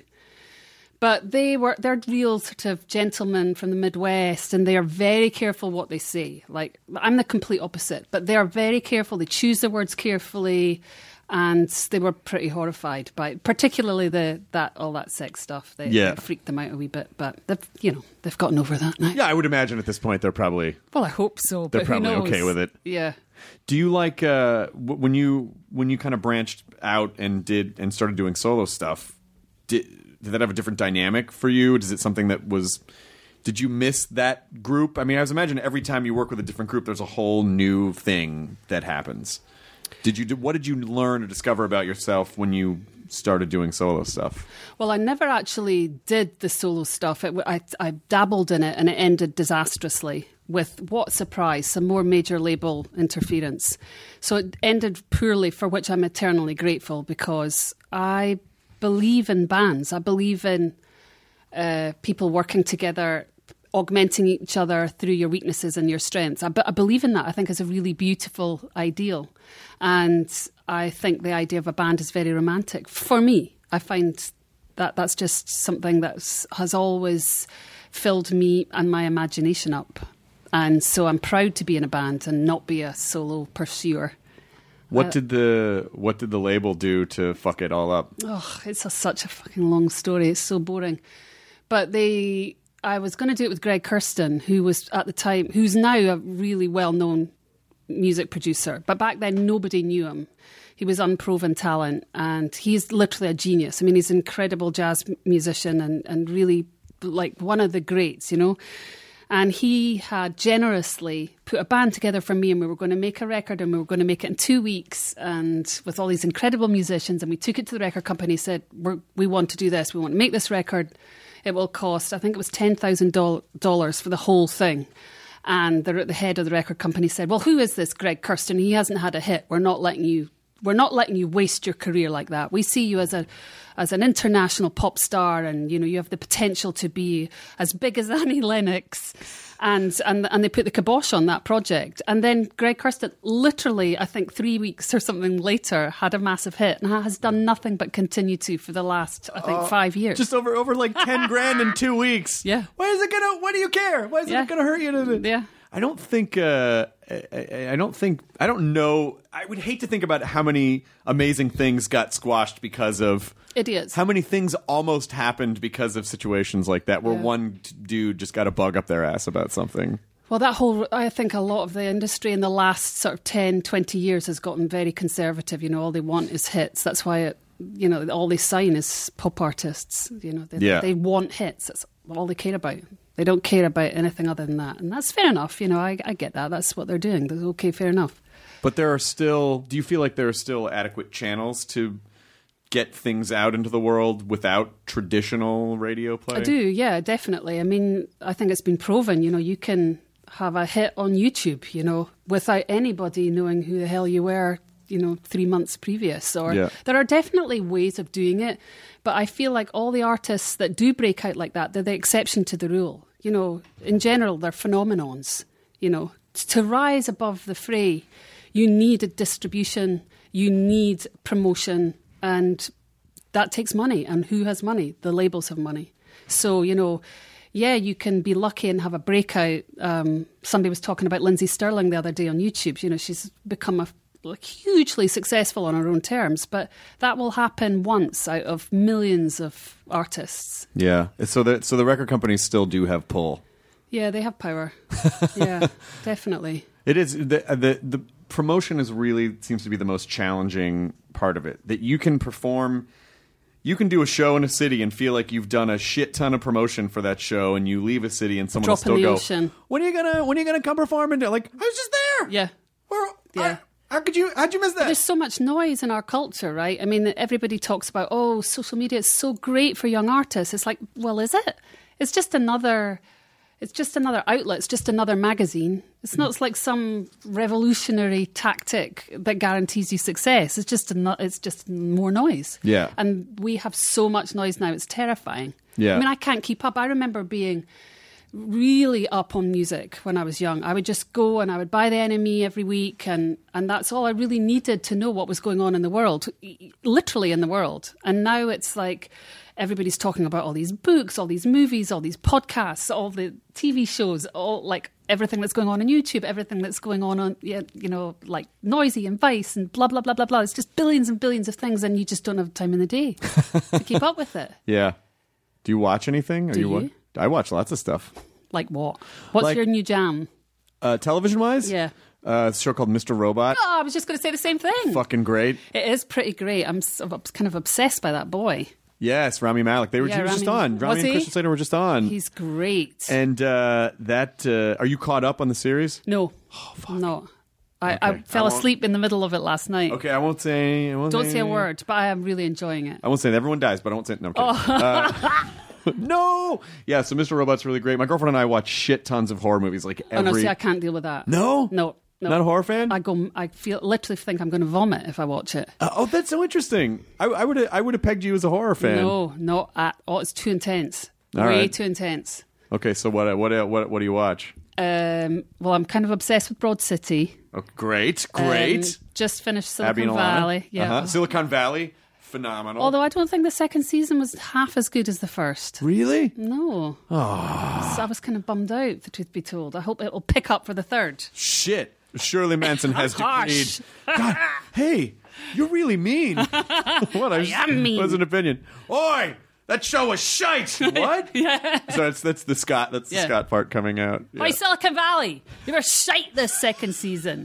But they were they're real sort of gentlemen from the Midwest, and they are very careful what they say. Like I'm the complete opposite, but they are very careful. They choose their words carefully. And they were pretty horrified by, particularly the that all that sex stuff. They, yeah. they freaked them out a wee bit, but they've you know they've gotten over that now. Yeah, I would imagine at this point they're probably well, I hope so. They're but probably who knows? okay with it. Yeah. Do you like uh, w- when you when you kind of branched out and did and started doing solo stuff? Did did that have a different dynamic for you? Is it something that was? Did you miss that group? I mean, I was imagining every time you work with a different group, there's a whole new thing that happens. Did you? What did you learn or discover about yourself when you started doing solo stuff? Well, I never actually did the solo stuff. It, I, I dabbled in it, and it ended disastrously with, what surprise, some more major label interference. So it ended poorly, for which I'm eternally grateful, because I believe in bands. I believe in uh, people working together, augmenting each other through your weaknesses and your strengths. I, b- I believe in that. I think it's a really beautiful ideal. And I think the idea of a band is very romantic. For me, I find that that's just something that has always filled me and my imagination up. And so I'm proud to be in a band and not be a solo pursuer. What Uh, did the what did the label do to fuck it all up? Oh, it's a, such a fucking long story. It's so boring. But they... I was going to do it with Greg Kurstin, who was at the time, who's now a really well-known music producer. But back then, nobody knew him. He was unproven talent, and he's literally a genius. I mean, he's an incredible jazz musician and, and really like one of the greats, you know. And he had generously put a band together for me, and we were going to make a record, and we were going to make it in two weeks, and with all these incredible musicians. And we took it to the record company, said, We're, we want to do this. We want to make this record. It will cost, I think it was ten thousand dollars for the whole thing. And the, the head of the record company said, well, who is this Greg Kurstin? He hasn't had a hit. We're not letting you We're not letting you waste your career like that. We see you as a as an international pop star, and you know you have the potential to be as big as Annie Lennox. And and and they put the kibosh on that project. And then Greg Kurstin, literally, I think three weeks or something later, had a massive hit and has done nothing but continue to for the last, I think, Uh, five years. Just over over like ten grand in two weeks. Yeah. Why is it gonna? Why do you care? Why is Yeah. it gonna hurt you? To, Yeah. I don't think. Uh, I, I don't think. I don't know. I would hate to think about how many amazing things got squashed because of Idiots. How many things almost happened because of situations like that, where Yeah. one t- dude just got a bug up their ass about something. Well, that whole, I think a lot of the industry in the last sort of ten, twenty years has gotten very conservative. You know, all they want is hits. That's why, it, you know, all they sign is pop artists. You know, they, Yeah. they want hits. That's all they care about. They don't care about anything other than that. And that's fair enough. You know, I, I get that. That's what they're doing. That's okay, fair enough. But there are still, do you feel like there are still adequate channels to get things out into the world without traditional radio play? I do, yeah, definitely. I mean, I think it's been proven, you know, you can have a hit on YouTube, you know, without anybody knowing who the hell you were, you know, three months previous. Or Yeah. there are definitely ways of doing it, but I feel like all the artists that do break out like that, they're the exception to the rule. You know, in general, they're phenomenons. You know, to rise above the fray, you need a distribution, you need promotion, and that takes money. And who has money? The labels have money. So, you know, yeah, you can be lucky and have a breakout. Um, somebody was talking about Lindsay Sterling the other day on YouTube. You know, she's become a like hugely successful on her own terms, but that will happen once out of millions of artists. Yeah. So the, so the record companies still do have pull. Yeah, they have power. Yeah, definitely. It is. The, the, the promotion is really, seems to be the most challenging part of it. That you can perform... You can do a show in a city and feel like you've done a shit ton of promotion for that show, and you leave a city and someone Drop will still in the go, ocean. "When are you gonna? When are you gonna come perform?" And they're like, "I was just there. Yeah. Where? Yeah. I, how could you? How'd you miss that?" There's so much noise in our culture, right? I mean, everybody talks about, oh, social media is so great for young artists. It's like, well, is it? It's just another... It's just another outlet. It's just another magazine. It's not it's like some revolutionary tactic that guarantees you success. It's just a, it's just more noise. Yeah. And we have so much noise now. It's terrifying. Yeah. I mean, I can't keep up. I remember being really up on music when I was young. I would just go and I would buy the N M E every week, and, and that's all I really needed to know what was going on in the world, literally in the world. And now it's like... Everybody's talking about all these books, all these movies, all these podcasts, all the T V shows, all like everything that's going on on YouTube, everything that's going on on, yeah, you know, like Noisy and Vice and blah, blah, blah, blah, blah. It's just billions and billions of things, and you just don't have time in the day to keep up with it. Yeah. Do you watch anything? Are Do you? wa- you? I watch lots of stuff. Like what? What's Like- your new jam? Uh, television-wise? Yeah. Uh, it's a show called Mister Robot. Oh, I was just going to say the same thing. Fucking great. It is pretty great. I'm s- I'm kind of obsessed by that boy. Yes, Rami Malek. They were Yeah, he was just Rami- on. was Rami and he? Christian Slater were just on. He's great. and uh, that, uh, are you caught up on the series? no. No. I, I Okay. fell I won't- asleep in the middle of it last night. Okay, I won't say. I won't Don't say a word, but I am really enjoying it. I won't say that everyone dies, but I won't say. No, I'm Oh. kidding. Uh, no. Yeah, so Mister Robot's really great. My girlfriend and I watch shit tons of horror movies. Like Oh every. no, see, I can't deal with that. No? no, no. Not a horror fan? I go. I feel literally think I'm going to vomit if I watch it. Uh, oh, that's so interesting. I, I would I would have pegged you as a horror fan. No, not at all. It's too intense. All Way right. too intense. Okay, so what what what what do you watch? Um, well, I'm kind of obsessed with Broad City. Oh, great, great. Um, just finished Abby Silicon and Alana. Valley. Yeah. Uh-huh. Silicon Valley, phenomenal. Although I don't think the second season was half as good as the first. Really? No. Oh. So I was kind of bummed out, the truth be told. I hope it will pick up for the third. Shit. Shirley Manson has Harsh. decreed. God, hey, you're really mean. What? I, just, am mean. Was an opinion. Oi, that show was shite. What? Yeah. So that's that's the Scott. That's the Yeah. Scott part coming out. Yeah. By Silicon Valley. You were shite this second season.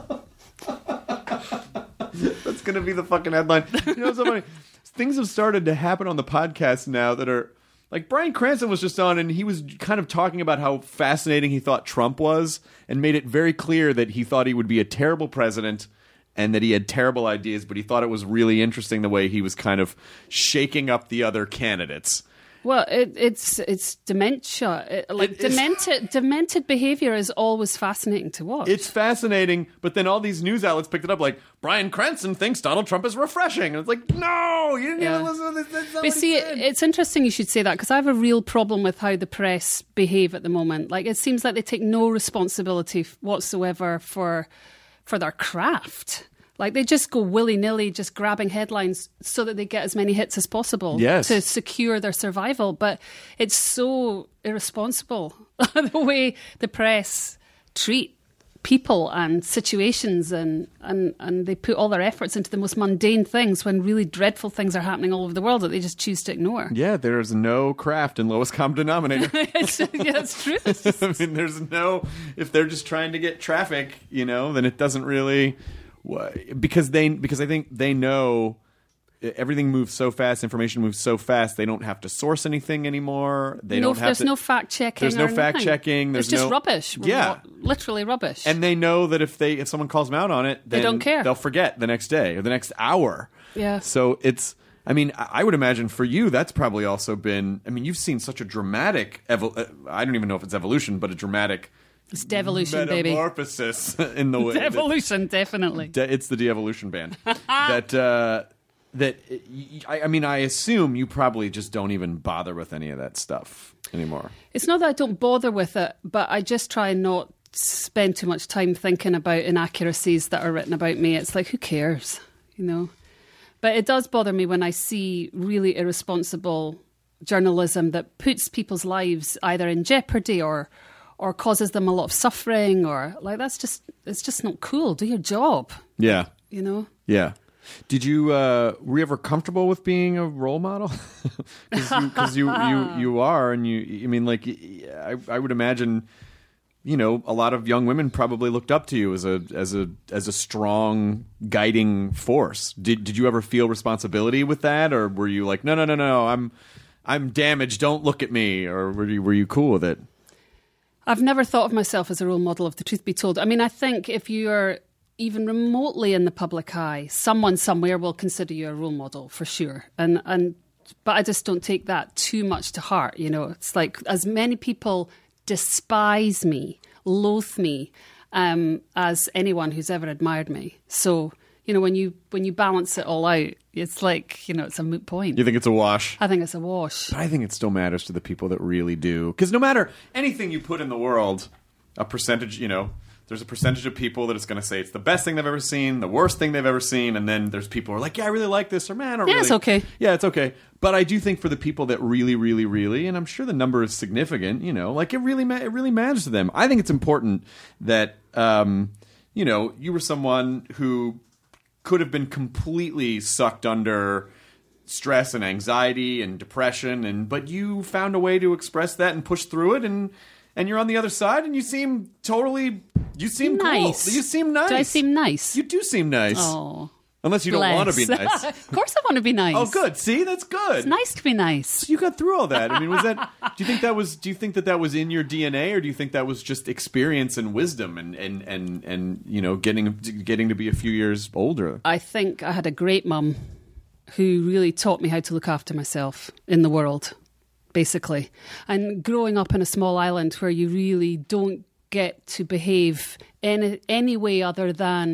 That's gonna be the fucking headline. You know what's so funny? Things have started to happen on the podcast now that are like Bryan Cranston was just on, and he was kind of talking about how fascinating he thought Trump was, and made it very clear that he thought he would be a terrible president and that he had terrible ideas, but he thought it was really interesting the way he was kind of shaking up the other candidates. Well, it, it's it's dementia. It, like It is- demented demented behavior is always fascinating to watch. It's fascinating, but then all these news outlets picked it up like, Bryan Cranston thinks Donald Trump is refreshing. And it's like, no, you didn't Yeah. even listen to this. That's not But what he see, said. it's interesting you should say that, because I have a real problem with how the press behave at the moment. Like, it seems like they take no responsibility whatsoever for for their craft. Like, they just go willy-nilly, just grabbing headlines so that they get as many hits as possible Yes. to secure their survival. But it's so irresponsible, the way the press treat people and situations, and, and, and they put all their efforts into the most mundane things when really dreadful things are happening all over the world that they just choose to ignore. Yeah, there's no craft in lowest common denominator. It's- yeah, it's true. It's just- I mean, there's no, if they're just trying to get traffic, you know, then it doesn't really, because they, because I think they know everything moves so fast, information moves so fast, they don't have to source anything anymore. They no, don't have there's to, no fact checking. There's no or fact nothing. checking. There's it's just no, rubbish. Yeah. Literally rubbish. And they know that if they if someone calls them out on it, then They don't care. They'll forget the next day or the next hour. Yeah. So it's, I mean, I I would imagine for you that's probably also been, I mean, you've seen such a dramatic, evol- uh, I don't even know if it's evolution, but a dramatic It's devolution, baby. metamorphosis in the way. that- Devolution, definitely. De- it's the de-evolution band. that uh, that y- I, I mean, I assume you probably just don't even bother with any of that stuff anymore. It's not that I don't bother with it, but I just try not spend too much time thinking about inaccuracies that are written about me. It's like, who cares, you know? But it does bother me when I see really irresponsible journalism that puts people's lives either in jeopardy or or causes them a lot of suffering, or like that's just it's just not cool. Do your job, Yeah, you know? yeah. Did you uh, were you ever comfortable with being a role model? Because you, you, you you are, and you. I mean, like I, I would imagine, you know, a lot of young women probably looked up to you as a as a as a strong guiding force. Did did you ever feel responsibility with that, or were you like, no, no, no, no, I'm I'm damaged. Don't look at me, or were you were you cool with it? I've never thought of myself as a role model, if the truth be told. I mean, I think if you're even remotely in the public eye, someone somewhere will consider you a role model for sure. And and but I just don't take that too much to heart. You know, it's like as many people despise me, loathe me, um, as anyone who's ever admired me. So, you know, when you when you balance it all out, it's like, you know, it's a moot point. You think it's a wash? I think it's a wash. But I think it still matters to the people that really do. Because no matter anything you put in the world, a percentage, you know, there's a percentage of people that it's going to say it's the best thing they've ever seen, the worst thing they've ever seen, and then there's people who are like, yeah, I really like this, or man, or Yeah, really, it's okay. Yeah, it's okay. But I do think for the people that really, really, really, and I'm sure the number is significant, you know, like it really, ma- it really matters to them. I think it's important that, um, you know, you were someone who could have been completely sucked under stress and anxiety and depression, and but you found a way to express that and push through it, and and you're on the other side, and you seem totally, you seem Nice. cool. You seem nice. Do I seem nice? You do seem nice. Oh, Unless you don't want to be bless. nice. Of course I want to be nice. Oh, good. See, that's good. It's nice to be nice. You got through all that. I mean, was that? Do you think that was? Do you think that that was in your D N A, or do you think that was just experience and wisdom, and and and and you know, getting getting to be a few years older? I think I had a great mum who really taught me how to look after myself in the world, basically. And growing up in a small island where you really don't get to behave any any way other than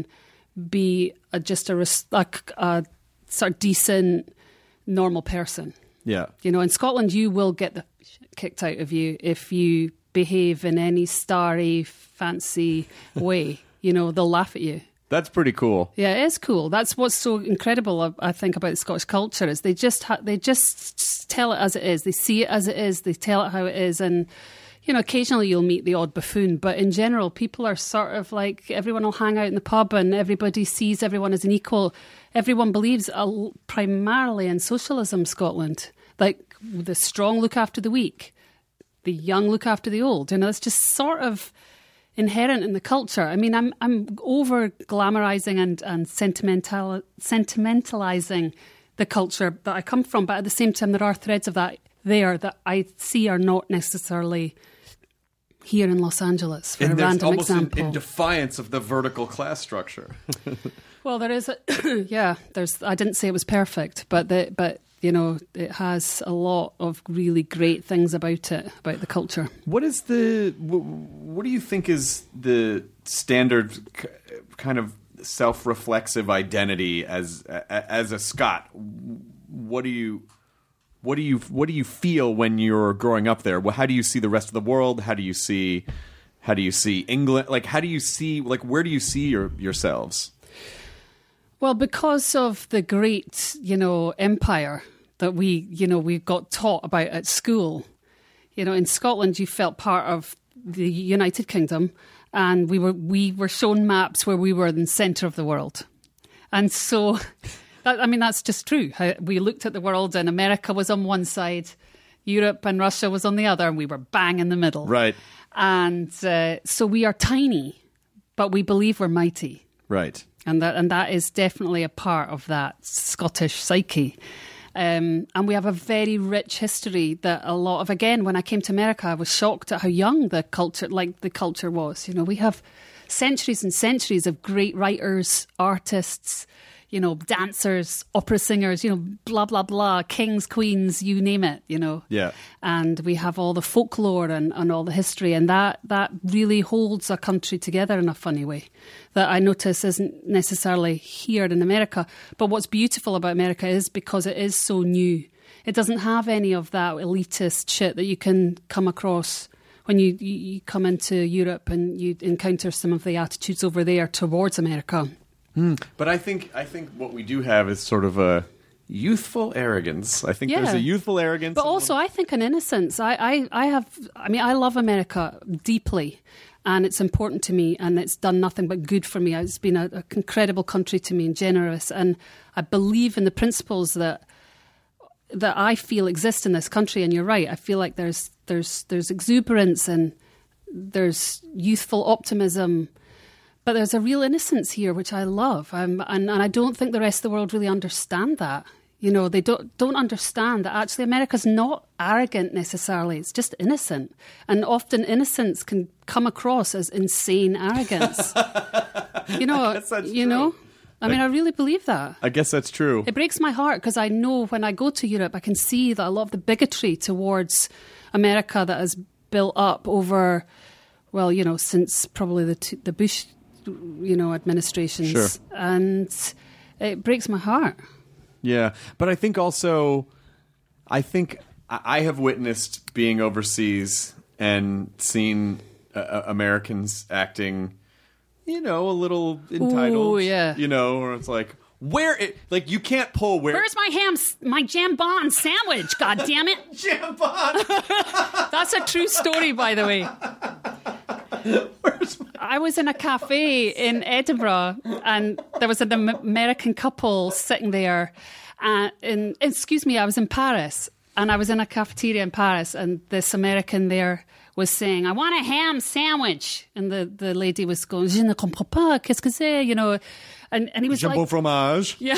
be a, just a, res- a, a sort of decent, normal person. Yeah. You know, in Scotland, you will get the shit kicked out of you if you behave in any starry, fancy way. You know, they'll laugh at you. That's pretty cool. Yeah, it is cool. That's what's so incredible, I- I think, about the Scottish culture is they just ha- they just tell it as it is. They see it as it is. They tell it how it is. And, you know, occasionally you'll meet the odd buffoon, but in general, people are sort of like, everyone will hang out in the pub and everybody sees everyone as an equal. Everyone believes uh, primarily in socialism, Scotland. Like, the strong look after the weak, the young look after the old. You know, it's just sort of inherent in the culture. I mean, I'm I'm over glamorizing and and sentimental sentimentalizing the culture that I come from, but at the same time, there are threads of that there that I see are not necessarily here in Los Angeles. For And a there's random almost in, example, in defiance of the vertical class structure. well, there is a yeah. There's I didn't say it was perfect, but the, but you know, it has a lot of really great things about it, about the culture. What is the? What, what do you think is the standard k- kind of self-reflexive identity as a- as a Scot? What do you? What do you? What do you feel when you're growing up there? Well, how do you see the rest of the world? How do you see? How do you see England? Like, how do you see? Like, where do you see your yourselves? Well, because of the great, you know, empire that we, you know, we got taught about at school. You know, in Scotland, you felt part of the United Kingdom, and we were we were shown maps where we were in the centre of the world. And so, that, I mean, that's just true. How we looked at the world, and America was on one side, Europe and Russia was on the other, and we were bang in the middle. Right. And uh, so we are tiny, but we believe we're mighty. Right. And that and that is definitely a part of that Scottish psyche. Um, and we have a very rich history that a lot of, again, when I came to America, I was shocked at how young the culture, like the culture was. You know, we have centuries and centuries of great writers, artists, you know, dancers, opera singers, you know, blah, blah, blah, kings, queens, you name it, you know. Yeah. And we have all the folklore and, and all the history, and that, that really holds a country together in a funny way that I notice isn't necessarily here in America. But what's beautiful about America is because it is so new. It doesn't have any of that elitist shit that you can come across when you, you, you come into Europe and you encounter some of the attitudes over there towards America. Mm. But I think I think what we do have is sort of a youthful arrogance. I think Yeah. there's a youthful arrogance. But also, I think an innocence. I, I, I have, I mean, I love America deeply, and it's important to me, and it's done nothing but good for me. It's been an incredible country to me and generous, and I believe in the principles that that I feel exist in this country. And you're right. I feel like there's there's there's exuberance and there's youthful optimism. But there's a real innocence here, which I love. Um, and, and I don't think the rest of the world really understand that. You know, they don't don't understand that actually America's not arrogant necessarily. It's just innocent. And often innocence can come across as insane arrogance. you know, I guess that's you true. know? I mean, I really believe that. I guess that's true. It breaks my heart because I know when I go to Europe, I can see that a lot of the bigotry towards America that has built up over, well, you know, since probably the t- the Bush you know, administrations. Sure. And it breaks my heart. Yeah. But I think also, I think I I have witnessed being overseas and seen uh, Americans acting, you know, a little entitled. Ooh, yeah. You know, where it's like, where, it, like, you can't pull where. Where's my ham, s- my jambon sandwich, God damn it. Jambon! That's a true story, by the way. Where's my... I was in a cafe in Edinburgh, and there was an Am- American couple sitting there. Uh, in, excuse me, I was in Paris, and I was in a cafeteria in Paris, and this American there was saying, I want a ham sandwich. And the, the lady was going, je ne comprends pas, qu'est-ce que c'est, you know. And, and he was Jambon like... fromage. Yeah.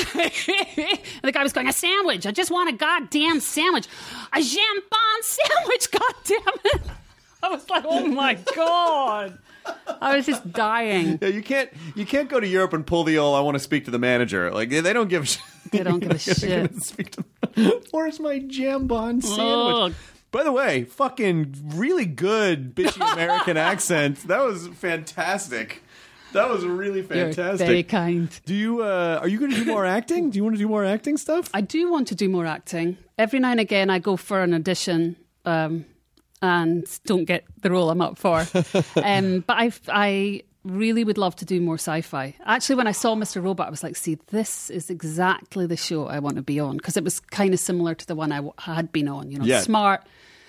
And the guy was going, a sandwich. I just want a goddamn sandwich. A jambon sandwich, goddamn it. I was like, oh my God. I was just dying. Yeah, you can't you can't go to Europe and pull the old I want to speak to the manager. Like, they don't give a shit. They don't give a shit. Speak to the, where's my jambon sandwich? Oh. By the way, fucking really good bitchy American accent. That was fantastic. That was really fantastic. You're very kind. Do you uh, are you going to do more acting? Do you want to do more acting stuff? I do want to do more acting. Every now and again I go for an audition um, and don't get the role I'm up for. um, but I, I really would love to do more sci-fi. Actually, when I saw Mister Robot, I was like, see, this is exactly the show I want to be on, because it was kind of similar to the one I w- had been on. You know, Yeah. smart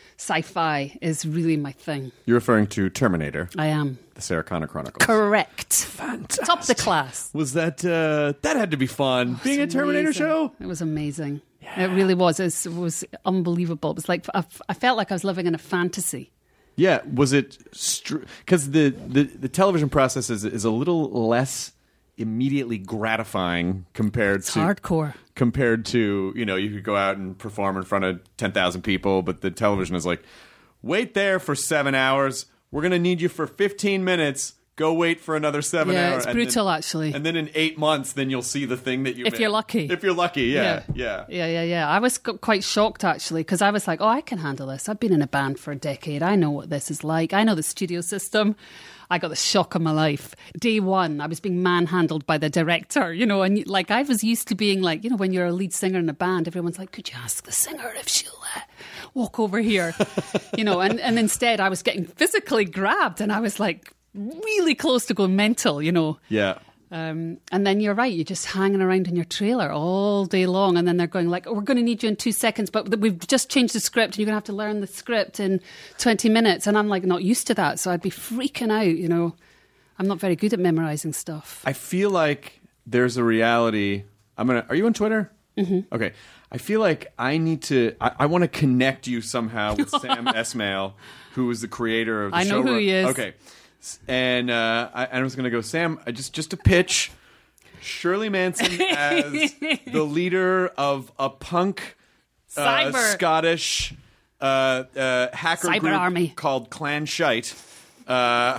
sci-fi is really my thing. You're referring to Terminator, I am. the Sarah Connor Chronicles. Correct. Fantastic. Top the class. Was that uh, that had to be fun? Being a It's Terminator amazing. show? It was amazing. It really was. It was, it was unbelievable. It was like I, I felt like I was living in a fantasy. Yeah, was it because str- the, the the television process is is a little less immediately gratifying compared It's to hardcore. compared to, you know, you could go out and perform in front of ten thousand people, but the television is like, wait there for seven hours. We're going to need you for fifteen minutes. Go wait for another seven Yeah, hours. it's and brutal, then- actually. And then in eight months, then you'll see the thing that you If made. you're lucky. If you're lucky, yeah, yeah. Yeah, yeah, yeah. I was c- quite shocked, actually, because I was like, oh, I can handle this. I've been in a band for a decade. I know what this is like. I know the studio system. I got the shock of my life. Day one, I was being manhandled by the director, you know, and like I was used to being like, you know, when you're a lead singer in a band, everyone's like, could you ask the singer if she'll uh, walk over here? you know, and, and instead I was getting physically grabbed, and I was like really close to going mental, you know. Yeah. Um, and then you're right, you're just hanging around in your trailer all day long, and then they're going like, oh, we're going to need you in two seconds, but we've just changed the script and you're going to have to learn the script in twenty minutes. And I'm like not used to that, so I'd be freaking out, you know. I'm not very good at memorizing stuff. I feel like there's a reality. I'm gonna. Are you on Twitter? Mm-hmm. Okay. I feel like I need to. I, I want to connect you somehow with Sam Esmail, who is the creator of the I show. know who he is. Okay. And uh, I, I was gonna go, Sam. I just just a pitch. Shirley Manson as the leader of a punk uh, Cyber. Scottish uh, uh, hacker Cyber group army. called Clan Shite. Uh,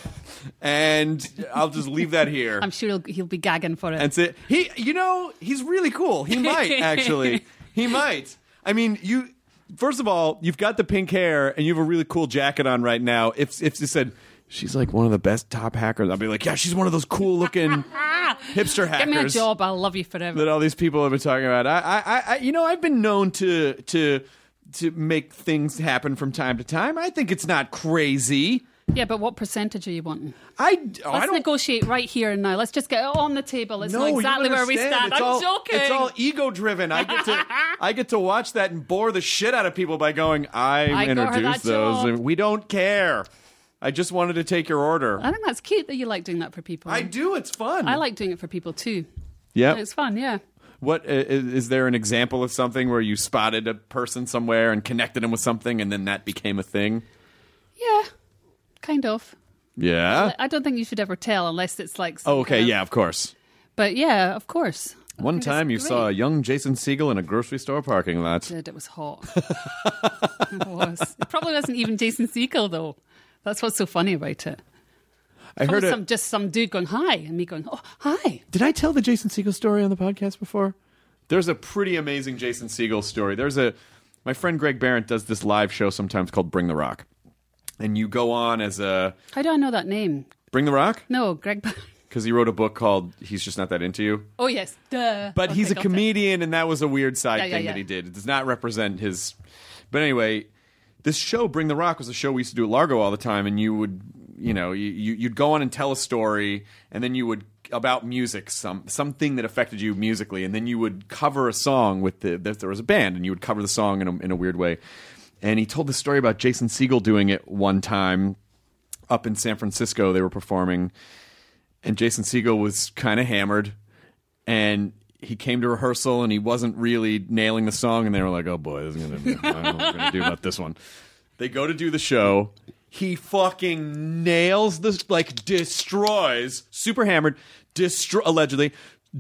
and I'll just leave that here. I'm sure he'll, he'll be gagging for it. And say, he, you know, he's really cool. He might, actually. He might. I mean, you. First of all, you've got the pink hair, and you have a really cool jacket on right now. If if you said, she's like one of the best top hackers, I'll be like, yeah, she's one of those cool-looking hipster hackers. Give me a job. I'll love you forever. That all these people have been talking about. I, I, I, you know, I've been known to to to make things happen from time to time. I think it's not crazy. Yeah, but what percentage are you wanting? I, oh, Let's I don't negotiate right here and now. Let's just get it on the table. Let's No, know you exactly where we understand. stand. It's I'm all, joking. It's all ego driven. I get to I get to watch that and bore the shit out of people by going, I, I got her introduced that those. job. And we don't care. I just wanted to take your order. I think that's cute that you like doing that for people. I do. It's fun. I like doing it for people too. Yeah. It's fun, yeah. What uh, is, is there an example of something where you spotted a person somewhere and connected them with something, and then that became a thing? Yeah, kind of. Yeah. I don't think you should ever tell unless it's like. some Oh, okay. kind of- Yeah. Of course. But yeah, of course. I One think time you it's saw a great. young Jason Segel in a grocery store parking lot. Did it was hot. It was. It probably wasn't even Jason Segel though. That's what's so funny about it. I heard Probably it. some, just some dude going hi and me going oh hi. Did I tell the Jason Segel story on the podcast before? There's a pretty amazing Jason Segel story. There's a my friend Greg Barrett does this live show sometimes called Bring the Rock, and you go on as a How do I know that name? Bring the Rock No, Greg. Ba- because he wrote a book called He's Just Not That Into You. oh yes, duh. But Okay, he's a got it. comedian, and that was a weird side Yeah, yeah, thing yeah. that he did. It does not represent his. But anyway, this show, Bring the Rock, was a show we used to do at Largo all the time, and you would, you know, you, you- you'd go on and tell a story, and then you would about music, some something that affected you musically, and then you would cover a song with the. If there was a band, and you would cover the song in a, in a weird way. And he told the story about Jason Segel doing it one time up in San Francisco. They were performing. And Jason Segel was kind of hammered, and he came to rehearsal, and he wasn't really nailing the song, and they were like, oh boy, this is gonna be, I don't know what we're going to do about this one. They go to do the show. He fucking nails this, like destroys, super hammered, destro- allegedly,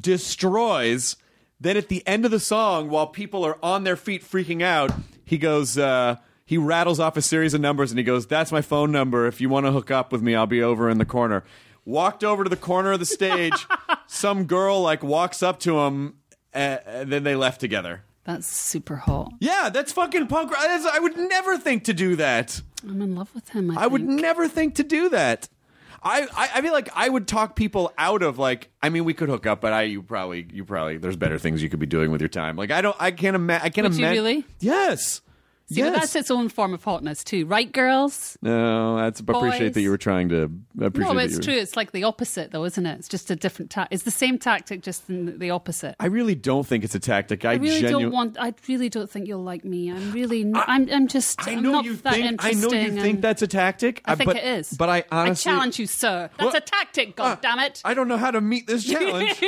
destroys. Then at the end of the song, while people are on their feet freaking out, he goes, uh, he rattles off a series of numbers, and he goes, that's my phone number. If you want to hook up with me, I'll be over in the corner. Walked over to the corner of the stage. Some girl like walks up to him, and, and then they left together. That's super hot. Yeah, that's fucking punk rock. That's- I would never think to do that. I'm in love with him. I, I would think. never think to do that. I, I I feel like I would talk people out of like. I mean, we could hook up, but I you probably you probably there's better things you could be doing with your time. Like I don't I can't imagine. I can't Would you imagine. really? Yes. See, yes. but that's its own form of hotness too, right, girls? No, that's appreciate Boys. that you were trying to appreciate. No, that it's you were- true. It's like the opposite, though, isn't it? It's just a different tactic. It's the same tactic, just in the opposite. I really don't think it's a tactic. I, I really genu- don't want. I really don't think you'll like me. I'm really. N- I'm. I'm just. I I'm know not you that think. I interesting. know you think and that's a tactic. I think but, it is. But I honestly, I challenge you, sir. That's What? a tactic. God Uh, damn it! I don't know how to meet this challenge.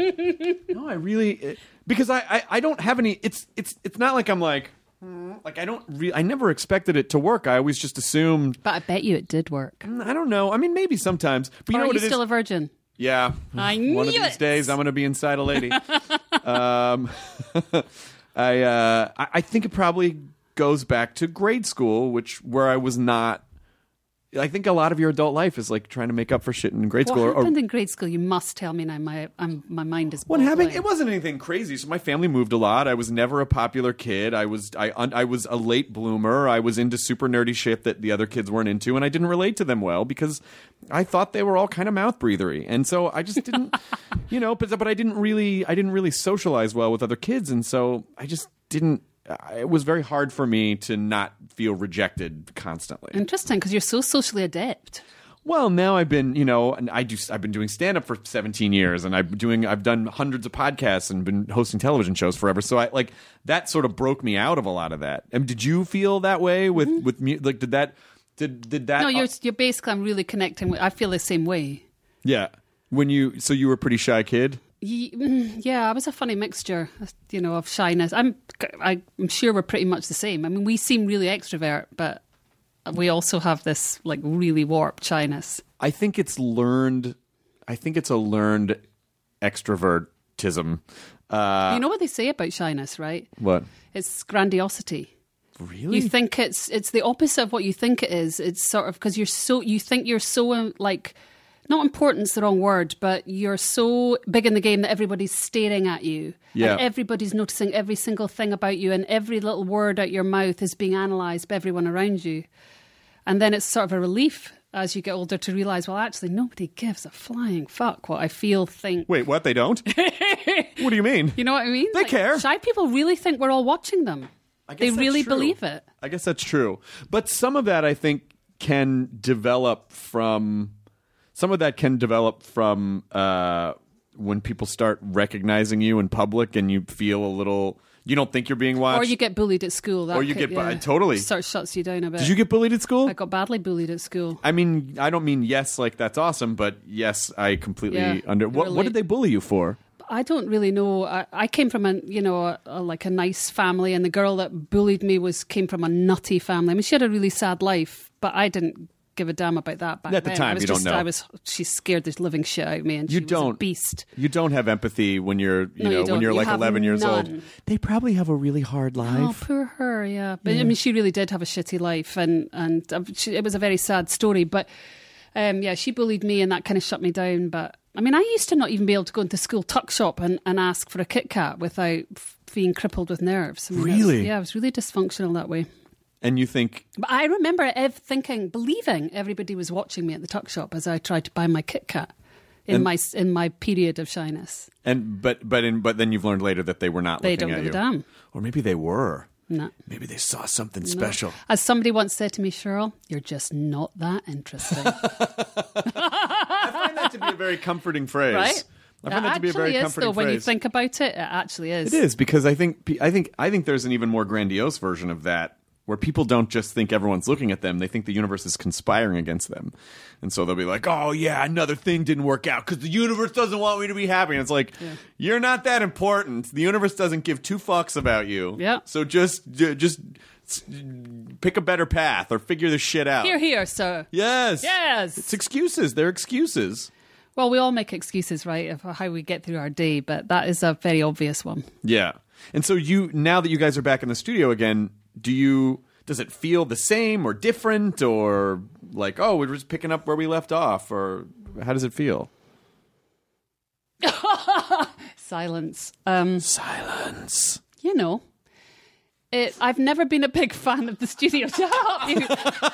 No, I really because I, I I don't have any. It's it's it's not like I'm like. Like I don't, re- I never expected it to work. I always just assumed. But I bet you it did work. I don't know. I mean, maybe sometimes. But you Or know are what you it still is? a virgin? Yeah. I One of knew these it. days, I'm going to be inside a lady. um, I uh, I I think it probably goes back to grade school, which where I was not. I think a lot of your adult life is like trying to make up for shit in grade What school. or- or- happened in grade school? You must tell me now. My I'm, my mind is. What happened? boggling. It wasn't anything crazy. So my family moved a lot. I was never a popular kid. I was I un, I was a late bloomer. I was into super nerdy shit that the other kids weren't into, and I didn't relate to them well because I thought they were all kind of mouth breathery, and so I just didn't, you know. But but I didn't really I didn't really socialize well with other kids, and so I just didn't. It was very hard for me to not feel rejected constantly. Interesting, because you're so socially adept. Well, now I've been, you know, and I do. I've been doing stand up for seventeen years, and I'm doing. I've done hundreds of podcasts and been hosting television shows forever. So I like that sort of broke me out of a lot of that. And did you feel that way with Mm-hmm. with mu- like did that Did did that? No, you're you're basically. I'm really connecting with. I feel the same way. Yeah. When you so you were a pretty shy kid. Ye- mm, Yeah, I was a funny mixture, you know, of shyness. I'm I'm sure we're pretty much the same. I mean, we seem really extrovert, but we also have this like really warped shyness. I think it's learned. I think it's a learned extrovertism. Uh, you know what they say about shyness, right? what? It's grandiosity. Really? You think it's it's the opposite of what you think it is. It's sort of because you're so you think you're so um, like not important's the wrong word, but you're so big in the game that everybody's staring at you. Yeah. And everybody's noticing every single thing about you, and every little word out your mouth is being analysed by everyone around you. And then it's sort of a relief as you get older to realise, well, actually, nobody gives a flying fuck what I feel, think. Wait, what? They don't? What do you mean? You know what I mean? They Like, care. Shy people really think we're all watching them. I guess They that's really true. believe it. I guess that's true. But some of that, I think, can develop from... Some of that can develop from uh, when people start recognizing you in public and you feel a little... You don't think you're being watched. Or you get bullied at school. That Or you could- get bu- yeah, totally. Sort of shuts you down a bit. Did you get bullied at school? I got badly bullied at school. I mean, I don't mean yes, like that's awesome, but yes, I completely Yeah, under. I What, what relate. did they bully you for? I don't really know. I, I came from a you know a, a, like a nice family, and the girl that bullied me was came from a nutty family. I mean, she had a really sad life, but I didn't give a damn about that back At the then. time, I was you don't just, know. I was. She scared the living shit out of me, and You she was don't a beast. You don't have empathy when you're, you No, you know, when don't. you're You like have eleven years old. none. They probably have a really hard Oh, life. poor her. Yeah, but I mean, she really did have a shitty life, and and uh, she, it was a very sad story. But um, yeah, she bullied me, and that kind of shut me down. But I mean, I used to not even be able to go into school tuck shop and, and ask for a Kit Kat without f- being crippled with nerves. I mean, that's- Really? Yeah, I was really dysfunctional that way. And you think, But I remember ev- thinking, believing everybody was watching me at the tuck shop as I tried to buy my Kit Kat in And- my in my period of shyness. and but but in but then you've learned later that they were not They looking don't at give a you, damn. or maybe they were. No. Maybe they saw something special. As somebody once said to me, Cheryl, you're just not that interesting. I find that to be a very comforting phrase. Right? I find It that to be a very actually is, comforting though, when you phrase. think about it, it actually is. It is because I think I think I think there's an even more grandiose version of that where people don't just think everyone's looking at them; they think the universe is conspiring against them, and so they'll be like, "Oh yeah, another thing didn't work out because the universe doesn't want me to be happy." And it's like, you're not that important. The universe doesn't give two fucks about you. Yeah. So just ju- just s- pick a better path or figure this shit out. Here, here, sir. Yes. Yes. It's excuses. They're excuses. Well, we all make excuses, right, of how we get through our day, but that is a very obvious one. Yeah. And so you now that you guys are back in the studio again, do you does it feel the same or different or like, oh, we're just picking up where we left off, or how does it feel? Silence. Um, Silence. you know, it, I've never been a big fan of the studio. Shut up, you.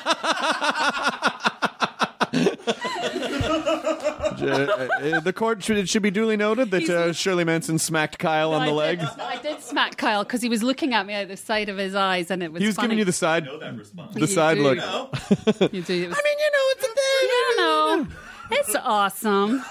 Uh, the court should, it should be duly noted that uh, Shirley Manson smacked Kyle on the I leg. Did, I did smack Kyle because he was looking at me out the side of his eyes, and it was He was funny. giving you the side, the You side do. look. You do. It was, I mean, you know, it's a thing. you know, it's awesome.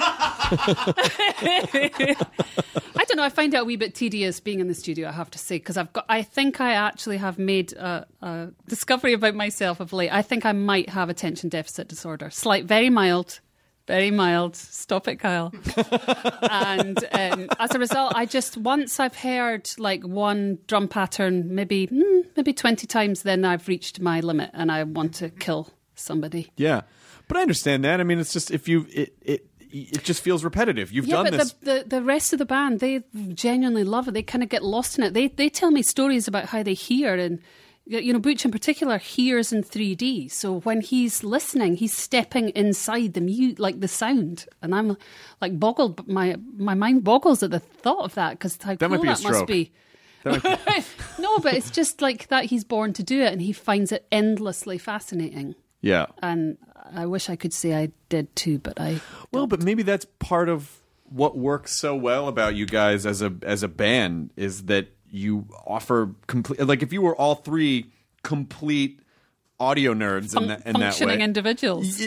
I don't know. I find it a wee bit tedious being in the studio, I have to say, because I've got. I think I actually have made a, a discovery about myself of late. I think I might have attention deficit disorder, slight, very mild. Very mild. Stop it, Kyle. And um, as a result, I just, once I've heard like one drum pattern, maybe mm, maybe twenty times, then I've reached my limit and I want to kill somebody. Yeah, but I understand that. I mean, it's just if you it it it just feels repetitive. You've Yeah, done but this. the, the the rest of the band, they genuinely love it. They kind of get lost in it. They they tell me stories about how they hear, and you know, Butch in particular hears in three D. So when he's listening, he's stepping inside the mute, like the sound, and I'm like boggled. But my my mind boggles at the thought of that because how That cool might be a that must stroke. be. No, but it's just like that. He's born to do it, and he finds it endlessly fascinating. Yeah. And I wish I could say I did too, but I Well, but maybe that's part of what works so well about you guys as a as a band is that you offer complete. Like if you were all three complete audio nerds in fun- that in that functioning way. individuals.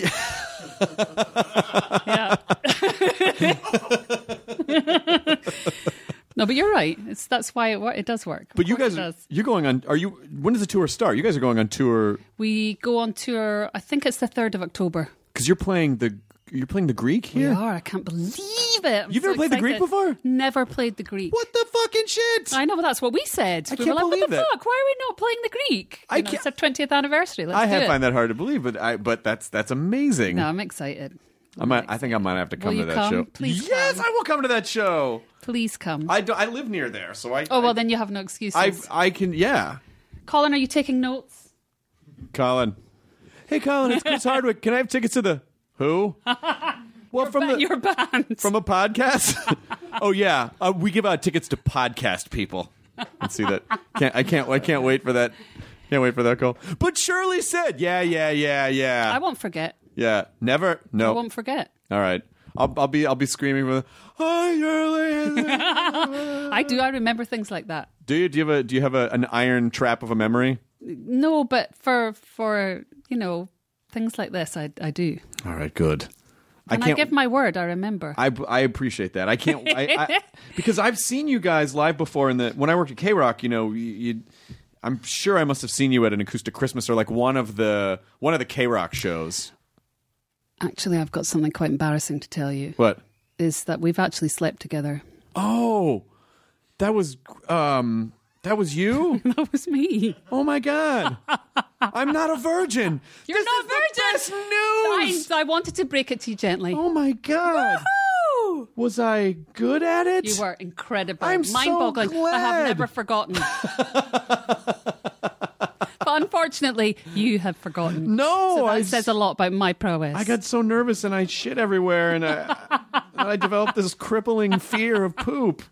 Yeah. No, but you're right. It's that's why it, wo- it does work. But Of you course guys, it are, does. you're going on. Are you? When does the tour start? You guys are going on tour We go on tour. I think it's the third of October. because you're playing the you're playing the Greek here. We are. I can't believe it. I'm You've so never played the Greek excited. before? Never played the Greek. What the fucking shit? I know, but that's what we said. I we can't were like, believe what the that. fuck? Why are we not playing the Greek? You I know, can't- it's our twentieth anniversary. Let's I do have it. find that hard to believe, but I but that's that's amazing. No, I'm excited. I might. I think I might have to come Will to you that come? show. Please yes, come. I will come to that show. Please come. I, do, I live near there, so I. oh, well, I, then you have no excuses. I I can yeah. Colin, are you taking notes? Colin, hey Colin, it's Chris Hardwick. Can I have tickets to the who? Well, from Ba- the your band. from a podcast. Oh yeah, uh, we give out tickets to podcast people. Let's see that. Can't I can't I can't wait for that. Can't wait for that call. But Shirley said, yeah, yeah, yeah, yeah. I won't forget. Yeah, never. I No. won't forget. All right. I'll, I'll be I'll be screaming for the. Hi, Shirley. I do. I remember things like that. Do you do you have a do you have a, an iron trap of a memory? No, but for for you know things like this, I I do. All right, good. And I, give my word. I remember. I, I appreciate that. I can't I, I, because I've seen you guys live before. In the when I worked at K Rock, you know, you, you, I'm sure I must have seen you at an acoustic Christmas or like one of the one of the K Rock shows. Actually, I've got something quite embarrassing to tell you. What? Is that we've actually slept together. Oh, that was um that was you. That was me. Oh my god, I'm not a virgin. You're This not is the virgin. best news. I, I wanted to break it to you gently. Oh my god. Woo! Was I good at it? You were incredible. I'm so mind-boggling. I have glad. never forgotten. But unfortunately, you have forgotten. No, so that I says a lot about my prowess. I got so nervous and I shit everywhere and I, and I developed this crippling fear of poop.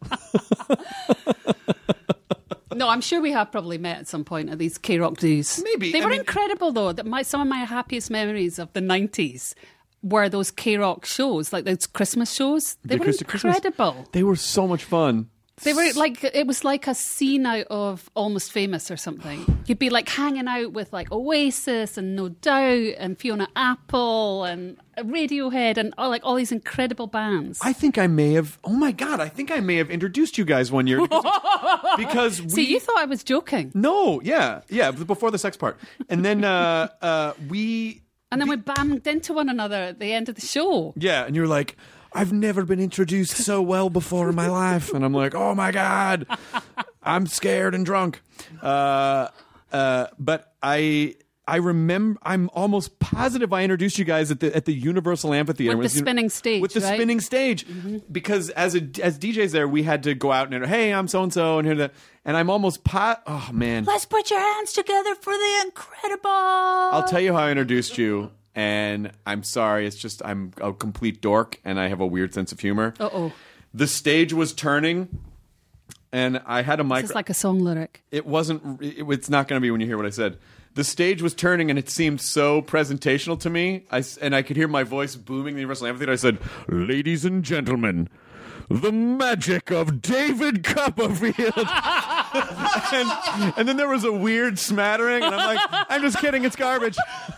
No, I'm sure we have probably met at some point at these K-Rock dues. Maybe. They I were mean- incredible, though. That my Some of my happiest memories of the nineties were those K-Rock shows, like those Christmas shows. They The were Acoustic Christmas. incredible. They were so much fun. They were like, it was like a scene out of Almost Famous or something. You'd be like hanging out with like Oasis and No Doubt and Fiona Apple and Radiohead and all, like all these incredible bands. I think I may have. Oh my god! I think I may have introduced you guys one year because, because we. See, you thought I was joking. No, yeah, yeah. Before the sex part, and then uh, uh, we. And then we banged into one another at the end of the show. Yeah, and you're like, I've never been introduced so well before in my life, and I'm like, oh my god, I'm scared and drunk. Uh, uh, but I. I remember. I'm almost positive I introduced you guys at the at the Universal Amphitheater With the It was- spinning stage, With the right? spinning stage, because as a as D Js there, we had to go out and hey, I'm so and so, and here that, and I'm almost pot. Oh man, Let's put your hands together for the incredible. I'll tell you how I introduced you, and I'm sorry, it's just I'm a complete dork, and I have a weird sense of humor. Uh oh. The stage was turning, and I had a mic. This is like a song lyric. It wasn't. It, it's not going to be when you hear what I said. The stage was turning, and it seemed so presentational to me. I s and I could hear my voice booming in the Universal Amphitheater. I said, "Ladies and gentlemen, the magic of David Copperfield." and, and then there was a weird smattering, and I'm like, "I'm just kidding. It's garbage."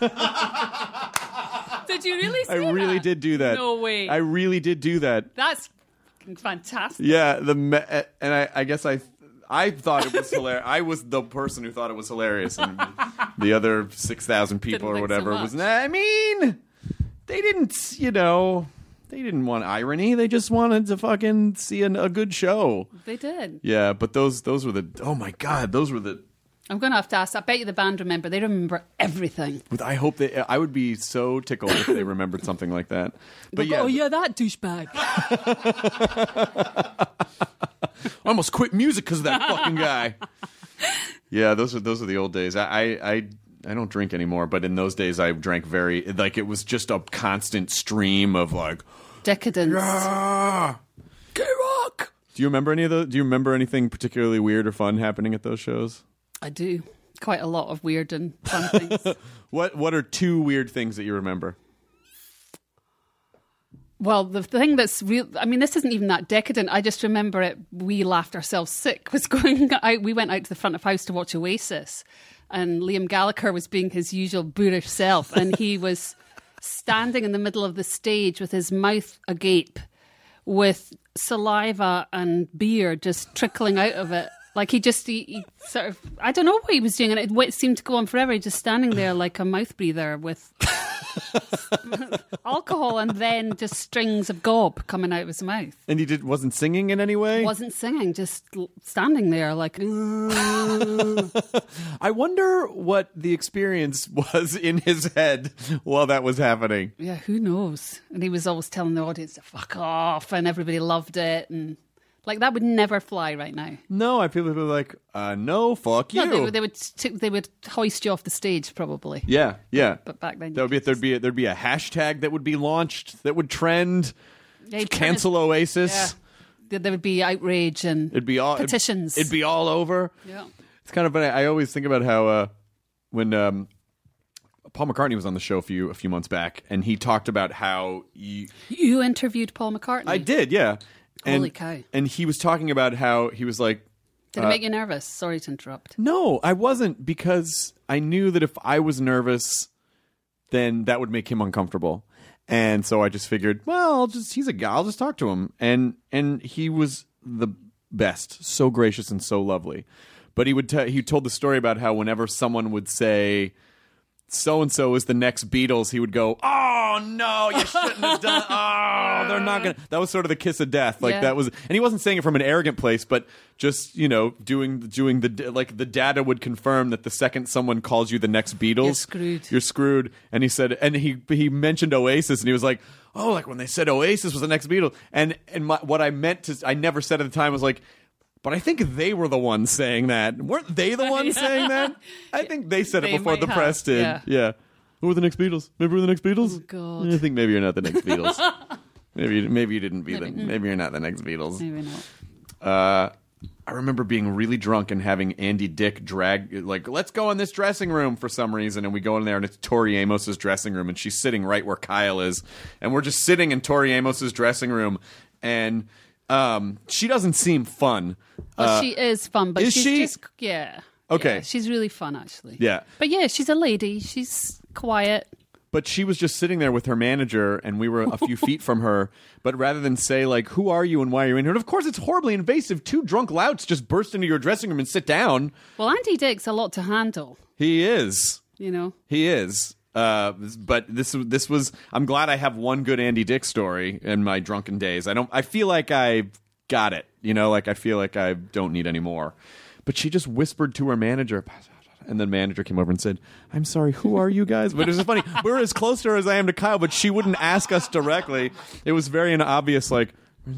Did you really I say really that? did do that. No way. I really did do that. That's fucking fantastic. Yeah, the me- and I, I guess I, I thought it was hilarious. I was the person who thought it was hilarious, and the other six thousand people Didn't or think so whatever was. much. I mean, they didn't, you know, they didn't want irony. They just wanted to fucking see an, a good show. They did. Yeah, but those those were the. Oh my god, those were the. I'm going to have to ask. I bet you the band remember. They remember everything. With, I hope they. I would be so tickled if they remembered something like that. But They'll go, yeah, oh yeah, that douchebag. I almost quit music because of that fucking guy. Yeah, those are those are the old days. I, I I I don't drink anymore, but in those days I drank very like it was just a constant stream of like Decadence. ah, K-Rock. Do you remember any of the? Do you remember anything particularly weird or fun happening at those shows? I do. Quite a lot of weird and fun things. What What are two weird things that you remember? Well, the thing that's real, I mean, this isn't even that decadent. I just remember it, we laughed ourselves sick, was going out, we went out to the front of house to watch Oasis, and Liam Gallagher was being his usual boorish self, and he was standing in the middle of the stage with his mouth agape, with saliva and beer just trickling out of it. Like he just, he, he sort of, I don't know what he was doing, and it, it seemed to go on forever. He just standing there like a mouth breather with alcohol and then just strings of gob coming out of his mouth. And he did wasn't singing in any way? Wasn't singing, just l- standing there like... I wonder what the experience was in his head while that was happening. Yeah, who knows? And he was always telling the audience to fuck off, and everybody loved it, and... Like, that would never fly right now. No, I feel people like, uh, no, fuck you. No, they, would- they would t- they would hoist you off the stage, probably. Yeah, yeah. But back then, There would be there'd be a, there'd be a hashtag that would be launched that would trend. Yeah, you'd turn Cancel it- Oasis. Yeah. There- There would be outrage and It'd be all petitions. It'd, it'd be all over. Yeah. It's kind of funny. I always think about how uh, when um, Paul McCartney was on the show a few a few months back, and he talked about how you, You interviewed Paul McCartney. I did, yeah. And, Holy cow. And he was talking about how he was like, Did it make you nervous? Sorry to interrupt. no, I wasn't, because I knew that if I was nervous, then that would make him uncomfortable. And so I just figured, well, I'll just he's a guy, I'll just talk to him. And and he was the best, so gracious and so lovely. But he would t- he told the story about how whenever someone would say so and so is the next Beatles, he would go, "Oh no, you shouldn't have done. Oh, they're not gonna." That was sort of the kiss of death. Like Yeah. that was, and he wasn't saying it from an arrogant place, but just you know, doing doing the like the data would confirm that the second someone calls you the next Beatles, You're screwed. You're screwed. And he said, and he he mentioned Oasis, and he was like, "Oh, like when they said Oasis was the next Beatles," and and my, what I meant to, I never said at the time was like. But I think they were the ones saying that. Weren't they the ones saying that? I think they said They it before might the have, press did. yeah. Yeah. Who were the next Beatles? Maybe we're the next Beatles? Oh, God. I think maybe you're not the next Beatles. maybe you- maybe you didn't be Maybe. the. Maybe you're not the next Beatles. Maybe not. Uh, I remember being really drunk and having Andy Dick drag like, let's go in this dressing room for some reason, and we go in there and it's Tori Amos's dressing room, and she's sitting right where Kyle is, and we're just sitting in Tori Amos's dressing room, and um, she doesn't seem fun. Well, Uh, she is fun, but is she's she? just yeah. Okay. Yeah, she's really fun, actually. Yeah. But yeah, she's a lady. She's quiet. But she was just sitting there with her manager, and we were a few feet from her. But rather than say, like, who are you and why are you in here? And of course, it's horribly invasive. Two drunk louts just burst into your dressing room and sit down. Well, Andy Dick's a lot to handle, He is. you know. He is. Uh, but this this was. I'm glad I have one good Andy Dick story in my drunken days. I don't. I feel like I got it. You know, like I feel like I don't need any more. But she just whispered to her manager. And then manager came over and said, "I'm sorry, who are you guys?" But it was just funny. We were as close to her as I am to Kyle, but she wouldn't ask us directly. It was very an obvious, like,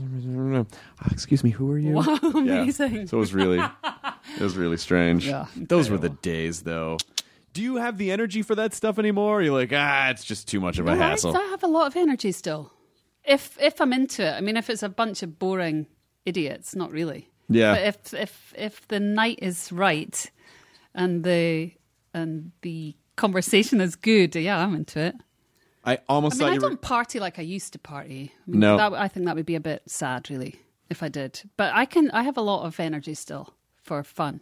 oh, "Excuse me, who are you?" Wow, Yeah. amazing. So it was really, it was really strange. Yeah, Those were the days, though. Do you have the energy for that stuff anymore? Or you're like, ah, it's just too much of a No, I, hassle. I have a lot of energy still. If if I'm into it, I mean, if it's a bunch of boring idiots, not really. Yeah. But if if if the night is right, and the and the conversation is good, yeah, I'm into it. I almost I mean, thought I you were. don't party like I used to party. I mean, No. that, I think that would be a bit sad, really, if I did. But I can. I have a lot of energy still for fun.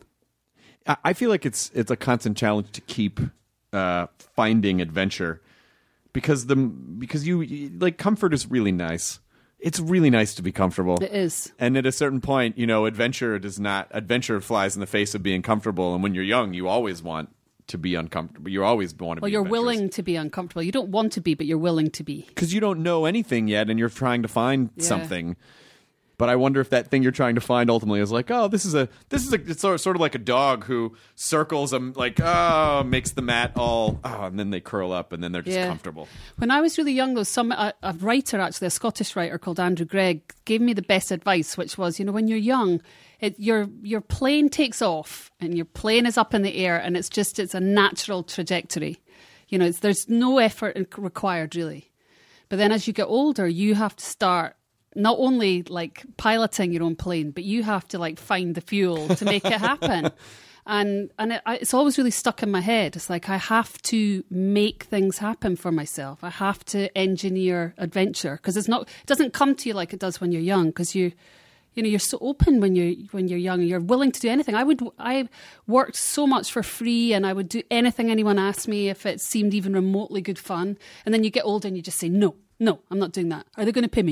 I- I feel like it's it's a constant challenge to keep uh, finding adventure because the because you like comfort is really nice. It's really nice to be comfortable. It is. And at a certain point, you know, adventure does not adventure flies in the face of being comfortable. And when you're young, you always want to be uncomfortable. You always want to Well, be you're adventurous. willing to be uncomfortable. You don't want to be, but you're willing to be. Because you don't know anything yet, and you're trying to find Yeah. something. But I wonder if that thing you're trying to find ultimately is like, oh, this is a this is a it's sort of, sort of like a dog who circles them, like, oh, makes the mat all, oh, and then they curl up, and then they're just Yeah. comfortable. When I was really young, though, some a, a writer, actually, a Scottish writer called Andrew Gregg, gave me the best advice, which was, you know, when you're young, it, your your plane takes off, and your plane is up in the air, and it's just it's a natural trajectory. You know, it's, there's no effort required, really. But then as you get older, you have to start not only like piloting your own plane, but you have to like find the fuel to make it happen. And and it, it's always really stuck in my head. It's like I have to make things happen for myself. I have to engineer adventure because it's not. It doesn't come to you like it does when you're young. Because you, you know, you're so open when you when you're young. You're willing to do anything. I would. I worked so much for free, and I would do anything anyone asked me if it seemed even remotely good fun. And then you get older and you just say no, no, I'm not doing that. Are they going to pay me? No.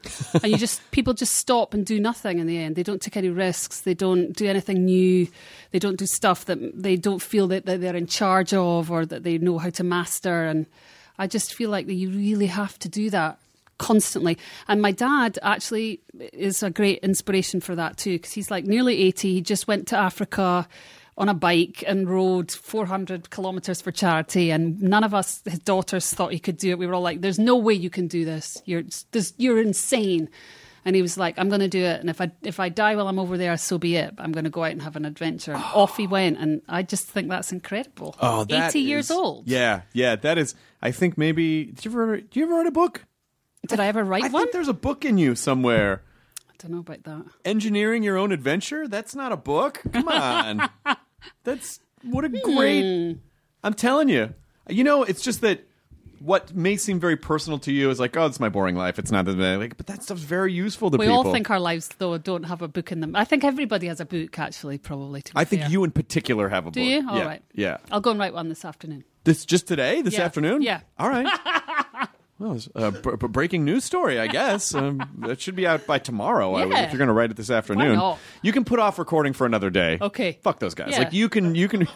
and you just people just stop and do nothing in the end. They don't take any risks. They don't do anything new. They don't do stuff that they don't feel that, that they're in charge of or that they know how to master. And I just feel like that you really have to do that constantly. And my dad actually is a great inspiration for that too, because he's like nearly eighty. He just went to Africa on a bike and rode four hundred kilometres for charity, and none of us, his daughters, thought he could do it. We were all like, there's no way you can do this. You're this, you're insane. And he was like, I'm going to do it, and if I if I die while I'm over there, so be it. But I'm going to go out and have an adventure. And off he went, and I just think that's incredible. Oh, that eighty is, years old. Yeah, yeah, that is. I think maybe. Did you ever? Did you ever write a book? Did I, I ever write I one? I think there's a book in you somewhere. I don't know about that. Engineering Your Own Adventure? That's not a book. Come on. That's what a great. Hmm. I'm telling you. You know, it's just that what may seem very personal to you is like, oh, it's my boring life. It's not that like, but that stuff's very useful to we people. all think our lives, though, don't have a book in them. I think everybody has a book, actually, probably. To be I think fair. you in particular have a Do book. you? All yeah. right. Yeah. I'll go and write one this afternoon. This just today, this Yeah. afternoon. Yeah. All right. Well, it's a b- b- breaking news story, I guess. Um, it should be out by tomorrow. I would, Yeah. if you're going to write it this afternoon, not? you can put off recording for another day. Okay. Fuck those guys. Yeah. Like you can, you can.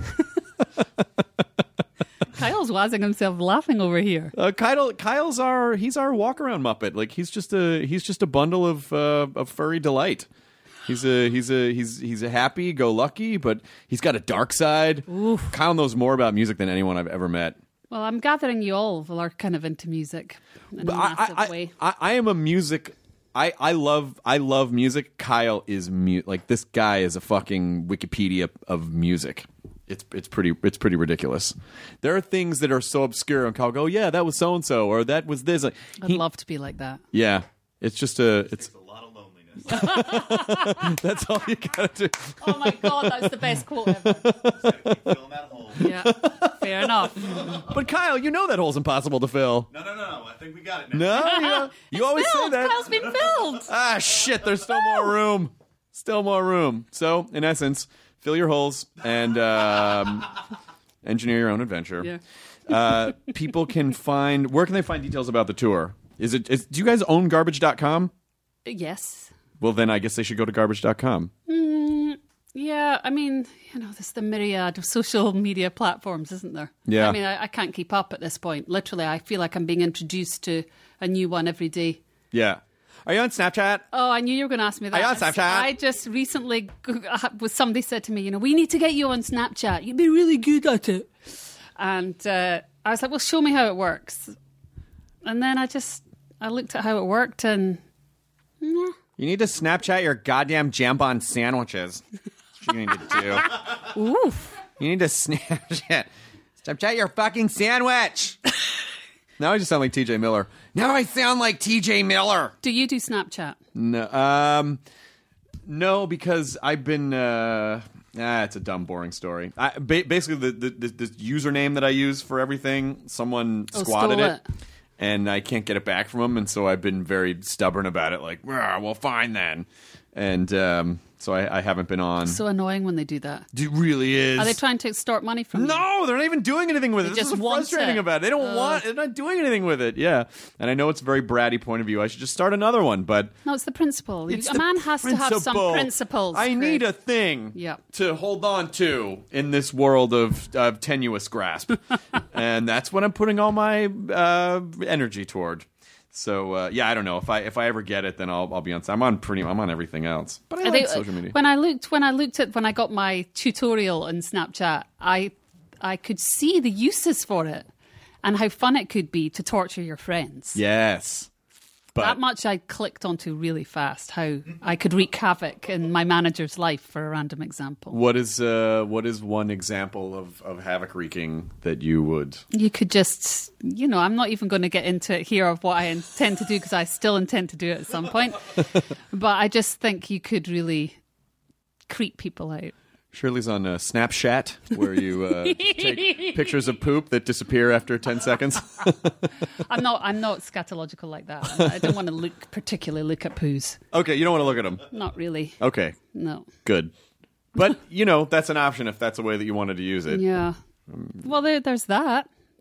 Kyle's wazzing himself laughing over here. Uh, Kyle, Kyle's our he's our walk around Muppet. Like he's just a he's just a bundle of uh, of furry delight. He's a he's a he's he's a happy go lucky, but he's got a dark side. Oof. Kyle knows more about music than anyone I've ever met. Well, I'm gathering you all are kind of into music in a But I, massive I, way. I, I am a music. I, I love I love music. Kyle is mu- like this guy is a fucking Wikipedia of music. It's it's pretty it's pretty ridiculous. There are things that are so obscure, and Kyle go, yeah, that was so and so, or that was this. Like, I'd he- love to be like that. Yeah, it's just a it's. A lot of loneliness. That's all you gotta do. Oh my God, that's the best quote ever. Fill that hole. Yeah, fair enough. But Kyle, you know that hole's impossible to fill. No, no, no, no. I think we got it now. No, you, know, you always say Filled. that. Kyle's been filled. Ah, shit, there's still more room. Still more room. So, in essence, fill your holes and um, engineer your own adventure. Yeah. Uh, people can find, where can they find details about the tour? Is it? Is, do you guys own garbage dot com? Yes. Well, then I guess they should go to garbage dot com. Mm, yeah, I mean, you know, there's the myriad of social media platforms, isn't there? Yeah. I mean, I, I can't keep up at this point. Literally, I feel like I'm being introduced to a new one every day. Yeah. Are you on Snapchat? Oh, I knew you were going to ask me that. Are you on Snapchat? I just recently, was somebody said to me, you know, we need to get you on Snapchat. You'd be really good at it. And uh, I was like, well, show me how it works. And then I just, I looked at how it worked and, nah. You need to Snapchat your goddamn jambon sandwiches. That's what you need to do. Oof. You need to Snapchat. Snapchat your fucking sandwich. Now I just sound like T J Miller. Now I sound like T J Miller. Do you do Snapchat? No, um, no, because I've been. Uh, ah, it's a dumb, boring story. I, ba- basically, the, the, the the username that I use for everything, someone Oh, squatted stole it, and I can't get it back from them, and so I've been very stubborn about it. Like, "Ah, well, fine then, and um, so I, I haven't been on. So annoying when they do that. It really is. Are they trying to extort money from you? No, they're not even doing anything with They it. This just is what's want frustrating it. about it. They don't Uh. want. They're not doing anything with it. Yeah, and I know it's a very bratty point of view. I should just start another one, but No, it's the principle. it's a the man has to have some principle. principles. I Craig. need a thing Yeah. to hold on to in this world of, of tenuous grasp, and that's what I'm putting all my uh, energy toward. So uh, yeah, I don't know if I if I ever get it, then I'll I'll be on. I'm on pretty. I'm on everything else, but I I like think, social media. When I looked, when I looked at, when I got my tutorial on Snapchat, I, I could see the uses for it and how fun it could be to torture your friends. Yes, but That much I clicked onto really fast. How I could wreak havoc in my manager's life, for a random example. what is uh what is one example of of havoc wreaking that you would? You could just, you know, I'm not even going to get into it here of what I intend to do because I still intend to do it at some point. But I just think you could really creep people out. Shirley's on uh, Snapchat, where you uh, take pictures of poop that disappear after ten seconds. I'm not. I'm not scatological like that. I don't want to look particularly look at poos. Okay, you don't want to look at them. Not really. Okay, No. good. But, you know, that's an option if that's a way that you wanted to use it. Yeah. Well, there, there's that.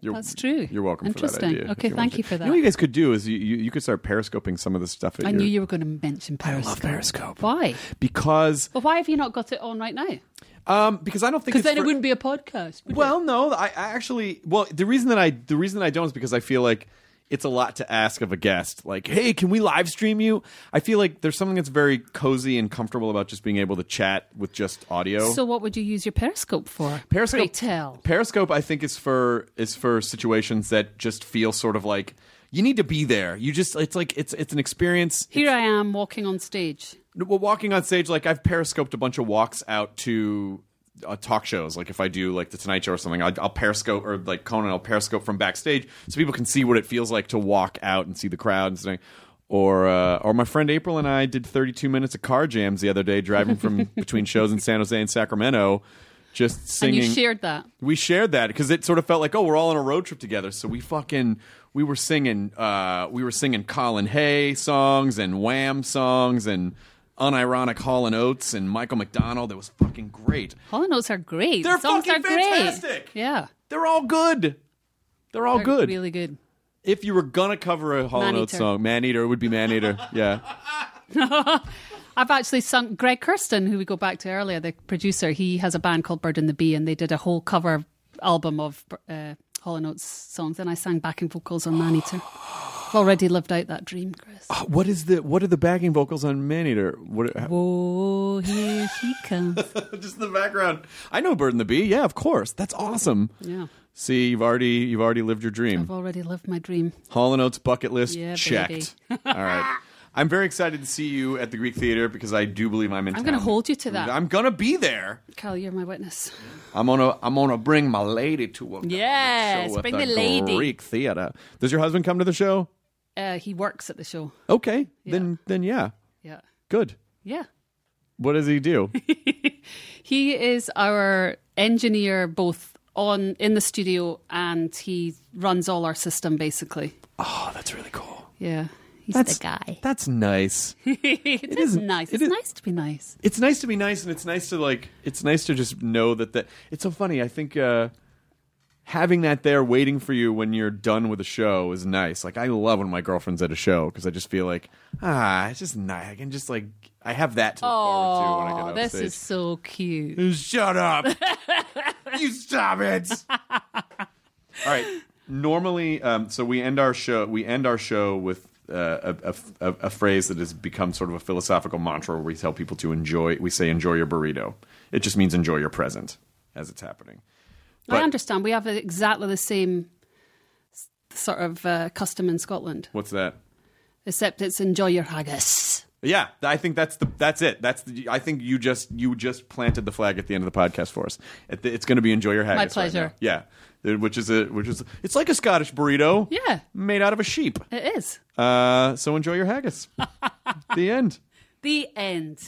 You're, That's true. You're welcome for that Interesting. idea. Okay, if you thank want you to. for that. You know what you guys could do is you, you, you could start periscoping some of the stuff. At I your, knew you were going to mention Periscope. I love Periscope. Why? Because Well, why have you not got it on right now? um because I don't think Because it's then for, it wouldn't be a podcast. would Well, no, I, I actually. Well, the reason that I the reason that I don't is because I feel like it's a lot to ask of a guest. Like, hey, can we live stream you? I feel like there's something that's very cozy and comfortable about just being able to chat with just audio. it? So what would you use your Periscope for? Periscope, Pray tell. Periscope, I think, is for is for situations that just feel sort of like you need to be there. You just it's like it's it's an experience. Here I am walking on stage. Well, walking on stage, like I've periscoped a bunch of walks out to uh, talk shows. Like if I do like the Tonight Show or something, I'll, I'll periscope, or like Conan, I'll periscope from backstage so people can see what it feels like to walk out and see the crowd and stuff. Or uh, or my friend April and I did thirty-two minutes of car jams the other day, driving from between shows in San Jose and Sacramento, just singing. And you shared that. We shared that because it sort of felt like, oh, we're all on a road trip together. So we fucking we were singing uh, we were singing Colin Hay songs and Wham songs and unironic Hall and Oates and Michael McDonald. It was fucking great. Hall and Oates are great. They're Songs fucking are great. fantastic. Yeah. They're all good. They're all They're good. Really good. If you were gonna cover a Hall and Oates Maneater. song, Maneater, it would be Maneater. Yeah. I've actually sung Greg Kirsten, who we go back to earlier, the producer. He has a band called Bird and the Bee, and they did a whole cover album of uh, Hall and Oates songs, and I sang backing vocals on Maneater. I've already lived out that dream, Chris. Uh, what is the what are the backing vocals on Maneater? What? Whoa, here she comes. Just in the background. I know Bird and the Bee. Yeah, of course. That's awesome. Yeah. See, you've already you've already lived your dream. I've already lived my dream. Hall and Oates bucket list Yeah, checked. All right. I'm very excited to see you at the Greek Theater because I do believe I'm in I'm town. going to hold you to that. I'm gonna be there. Cal, you're my witness. I'm gonna I'm gonna bring my lady to a Yes, show at bring the, the lady. Greek Theater. Does your husband come to the show? Uh, he works at the show. Okay, Yeah. then then yeah, Yeah. good. Yeah. What does he do? He is our engineer, both on in the studio, and he runs all our system, basically. Oh, that's really cool. Yeah. He's That's the guy. That's nice. it is is- nice. it It's is- nice to be nice. It's nice to be nice, and it's nice to like. It's nice to just know that that. It's so funny. I think uh, having that there waiting for you when you're done with a show is nice. Like I love when my girlfriend's at a show because I just feel like ah, it's just nice. I can just like I have that to look forward to when I get Oh, off this stage. is so cute. Shut up! You stop it! All right. Normally, um, so we end our show. We end our show with uh, a, a, a phrase that has become sort of a philosophical mantra, where we tell people to enjoy. We say, "Enjoy your burrito." It just means enjoy your present as it's happening. I understand. We have exactly the same s- sort of uh, custom in Scotland, What's that? except it's enjoy your haggis. Yeah, I think that's the that's it. That's the, I think you just you just planted the flag at the end of the podcast for us. At the, it's going to be enjoy your haggis. My right pleasure. now. Yeah, Uh, which is a which is it's like a Scottish burrito. Yeah. made out of a sheep. It is. Uh, so enjoy your haggis. The end. The end.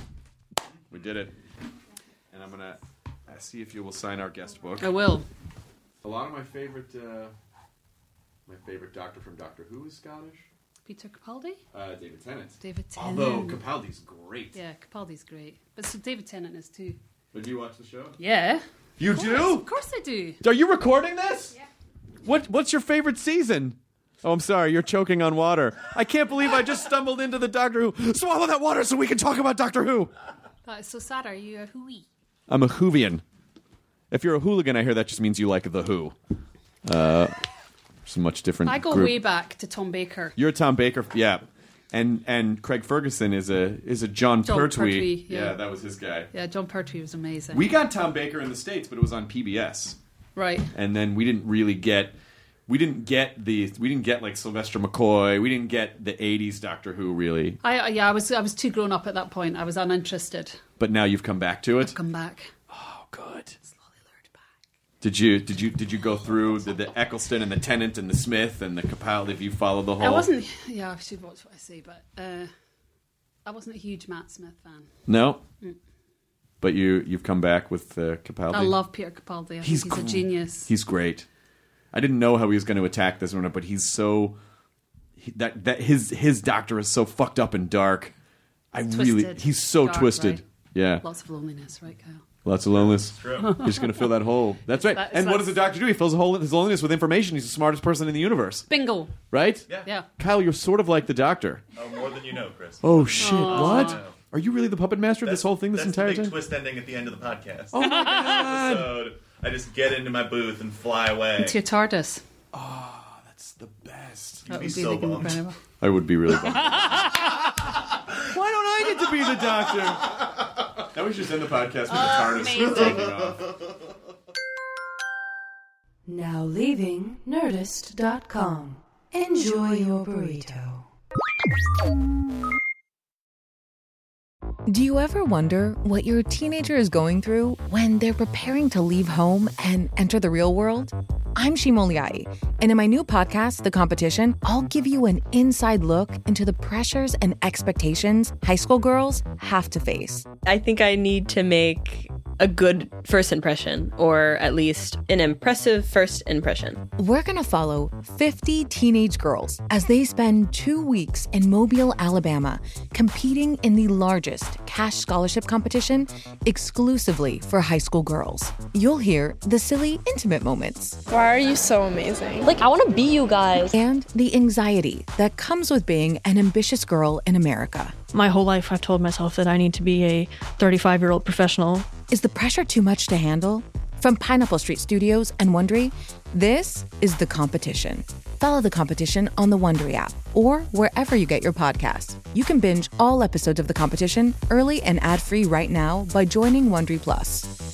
We did it. And I'm gonna uh, see if you will sign our guest book. I will. A lot of my favorite uh, my favorite doctor from Doctor Who is Scottish. Peter Capaldi? Uh, David Tennant. David Tennant. Although Capaldi's great. Yeah, Capaldi's great. But so David Tennant is too. Did you watch the show? Yeah. You Of do? course I do. Are you recording this? Yeah. What What's your favorite season? Oh, I'm sorry. You're choking on water. I can't believe I just stumbled into the Doctor Who. Swallow that water so we can talk about Doctor Who. That is so sad. Are you a hooey? I'm a Whovian. If you're a hooligan, I hear that just means you like the Who. Uh, it's a much different I go group. way back to Tom Baker. You're a Tom Baker, yeah. And and Craig Ferguson is a is a John, John Pertwee. Pertwee, yeah. that was his guy. Yeah, John Pertwee was amazing. We got Tom Baker in the States, but it was on P B S. right. And then we didn't really get we didn't get the we didn't get like Sylvester McCoy. We didn't get the eighties Doctor Who really. I uh, yeah, I was I was too grown up at that point. I was uninterested. But now you've come back to it. I've come back. Oh, good. Slowly lured back. Did you did you did you go through the, the Eccleston and the Tennant and the Smith and the Capaldi? If you followed the whole, I wasn't. Yeah, I should watch what I say, but uh, I wasn't a huge Matt Smith fan. No. But you you've come back with uh, Capaldi. I love Peter Capaldi. I He's think he's gr- a genius. He's great. I didn't know how he was going to attack this one, but he's so he, that that his his doctor is so fucked up and dark. I really Twisted. he's so Dark, twisted. right? Yeah. Lots of loneliness, right, Kyle? Lots of loneliness. You're just going to fill that hole. That's right. That's- and what that's- does the doctor do? He fills a hole, his loneliness with information. He's the smartest person in the universe. Bingo. Right? Yeah. Yeah. Kyle, you're sort of like the doctor. Oh, more than you know, Chris. Oh, shit. Aw. What? Are you really the puppet master of this whole thing this That's entire the big time? twist ending at the end of the podcast. Oh, my God. Episode, I just get into my booth and fly away. It's your TARDIS. That's the best. That be would be so like bummed. incredible. I would be really bummed. Why don't I get to be the doctor? Now we should just end the podcast with the TARDIS taking off. Now leaving Nerdist dot com. Enjoy your burrito. Do you ever wonder what your teenager is going through when they're preparing to leave home and enter the real world? I'm Shimoliai, and in my new podcast, The Competition, I'll give you an inside look into the pressures and expectations high school girls have to face. I think I need to make a good first impression, or at least an impressive first impression. We're going to follow fifty teenage girls as they spend two weeks in Mobile, Alabama, competing in the largest cash scholarship competition exclusively for high school girls. You'll hear the silly, intimate moments. Why are you so amazing? Like, I want to be you guys. And the anxiety that comes with being an ambitious girl in America. My whole life I've told myself that I need to be a thirty-five-year-old professional. Is the pressure too much to handle? From Pineapple Street Studios and Wondery, this is The Competition. Follow The Competition on the Wondery app or wherever you get your podcasts. You can binge all episodes of The Competition early and ad-free right now by joining Wondery Plus.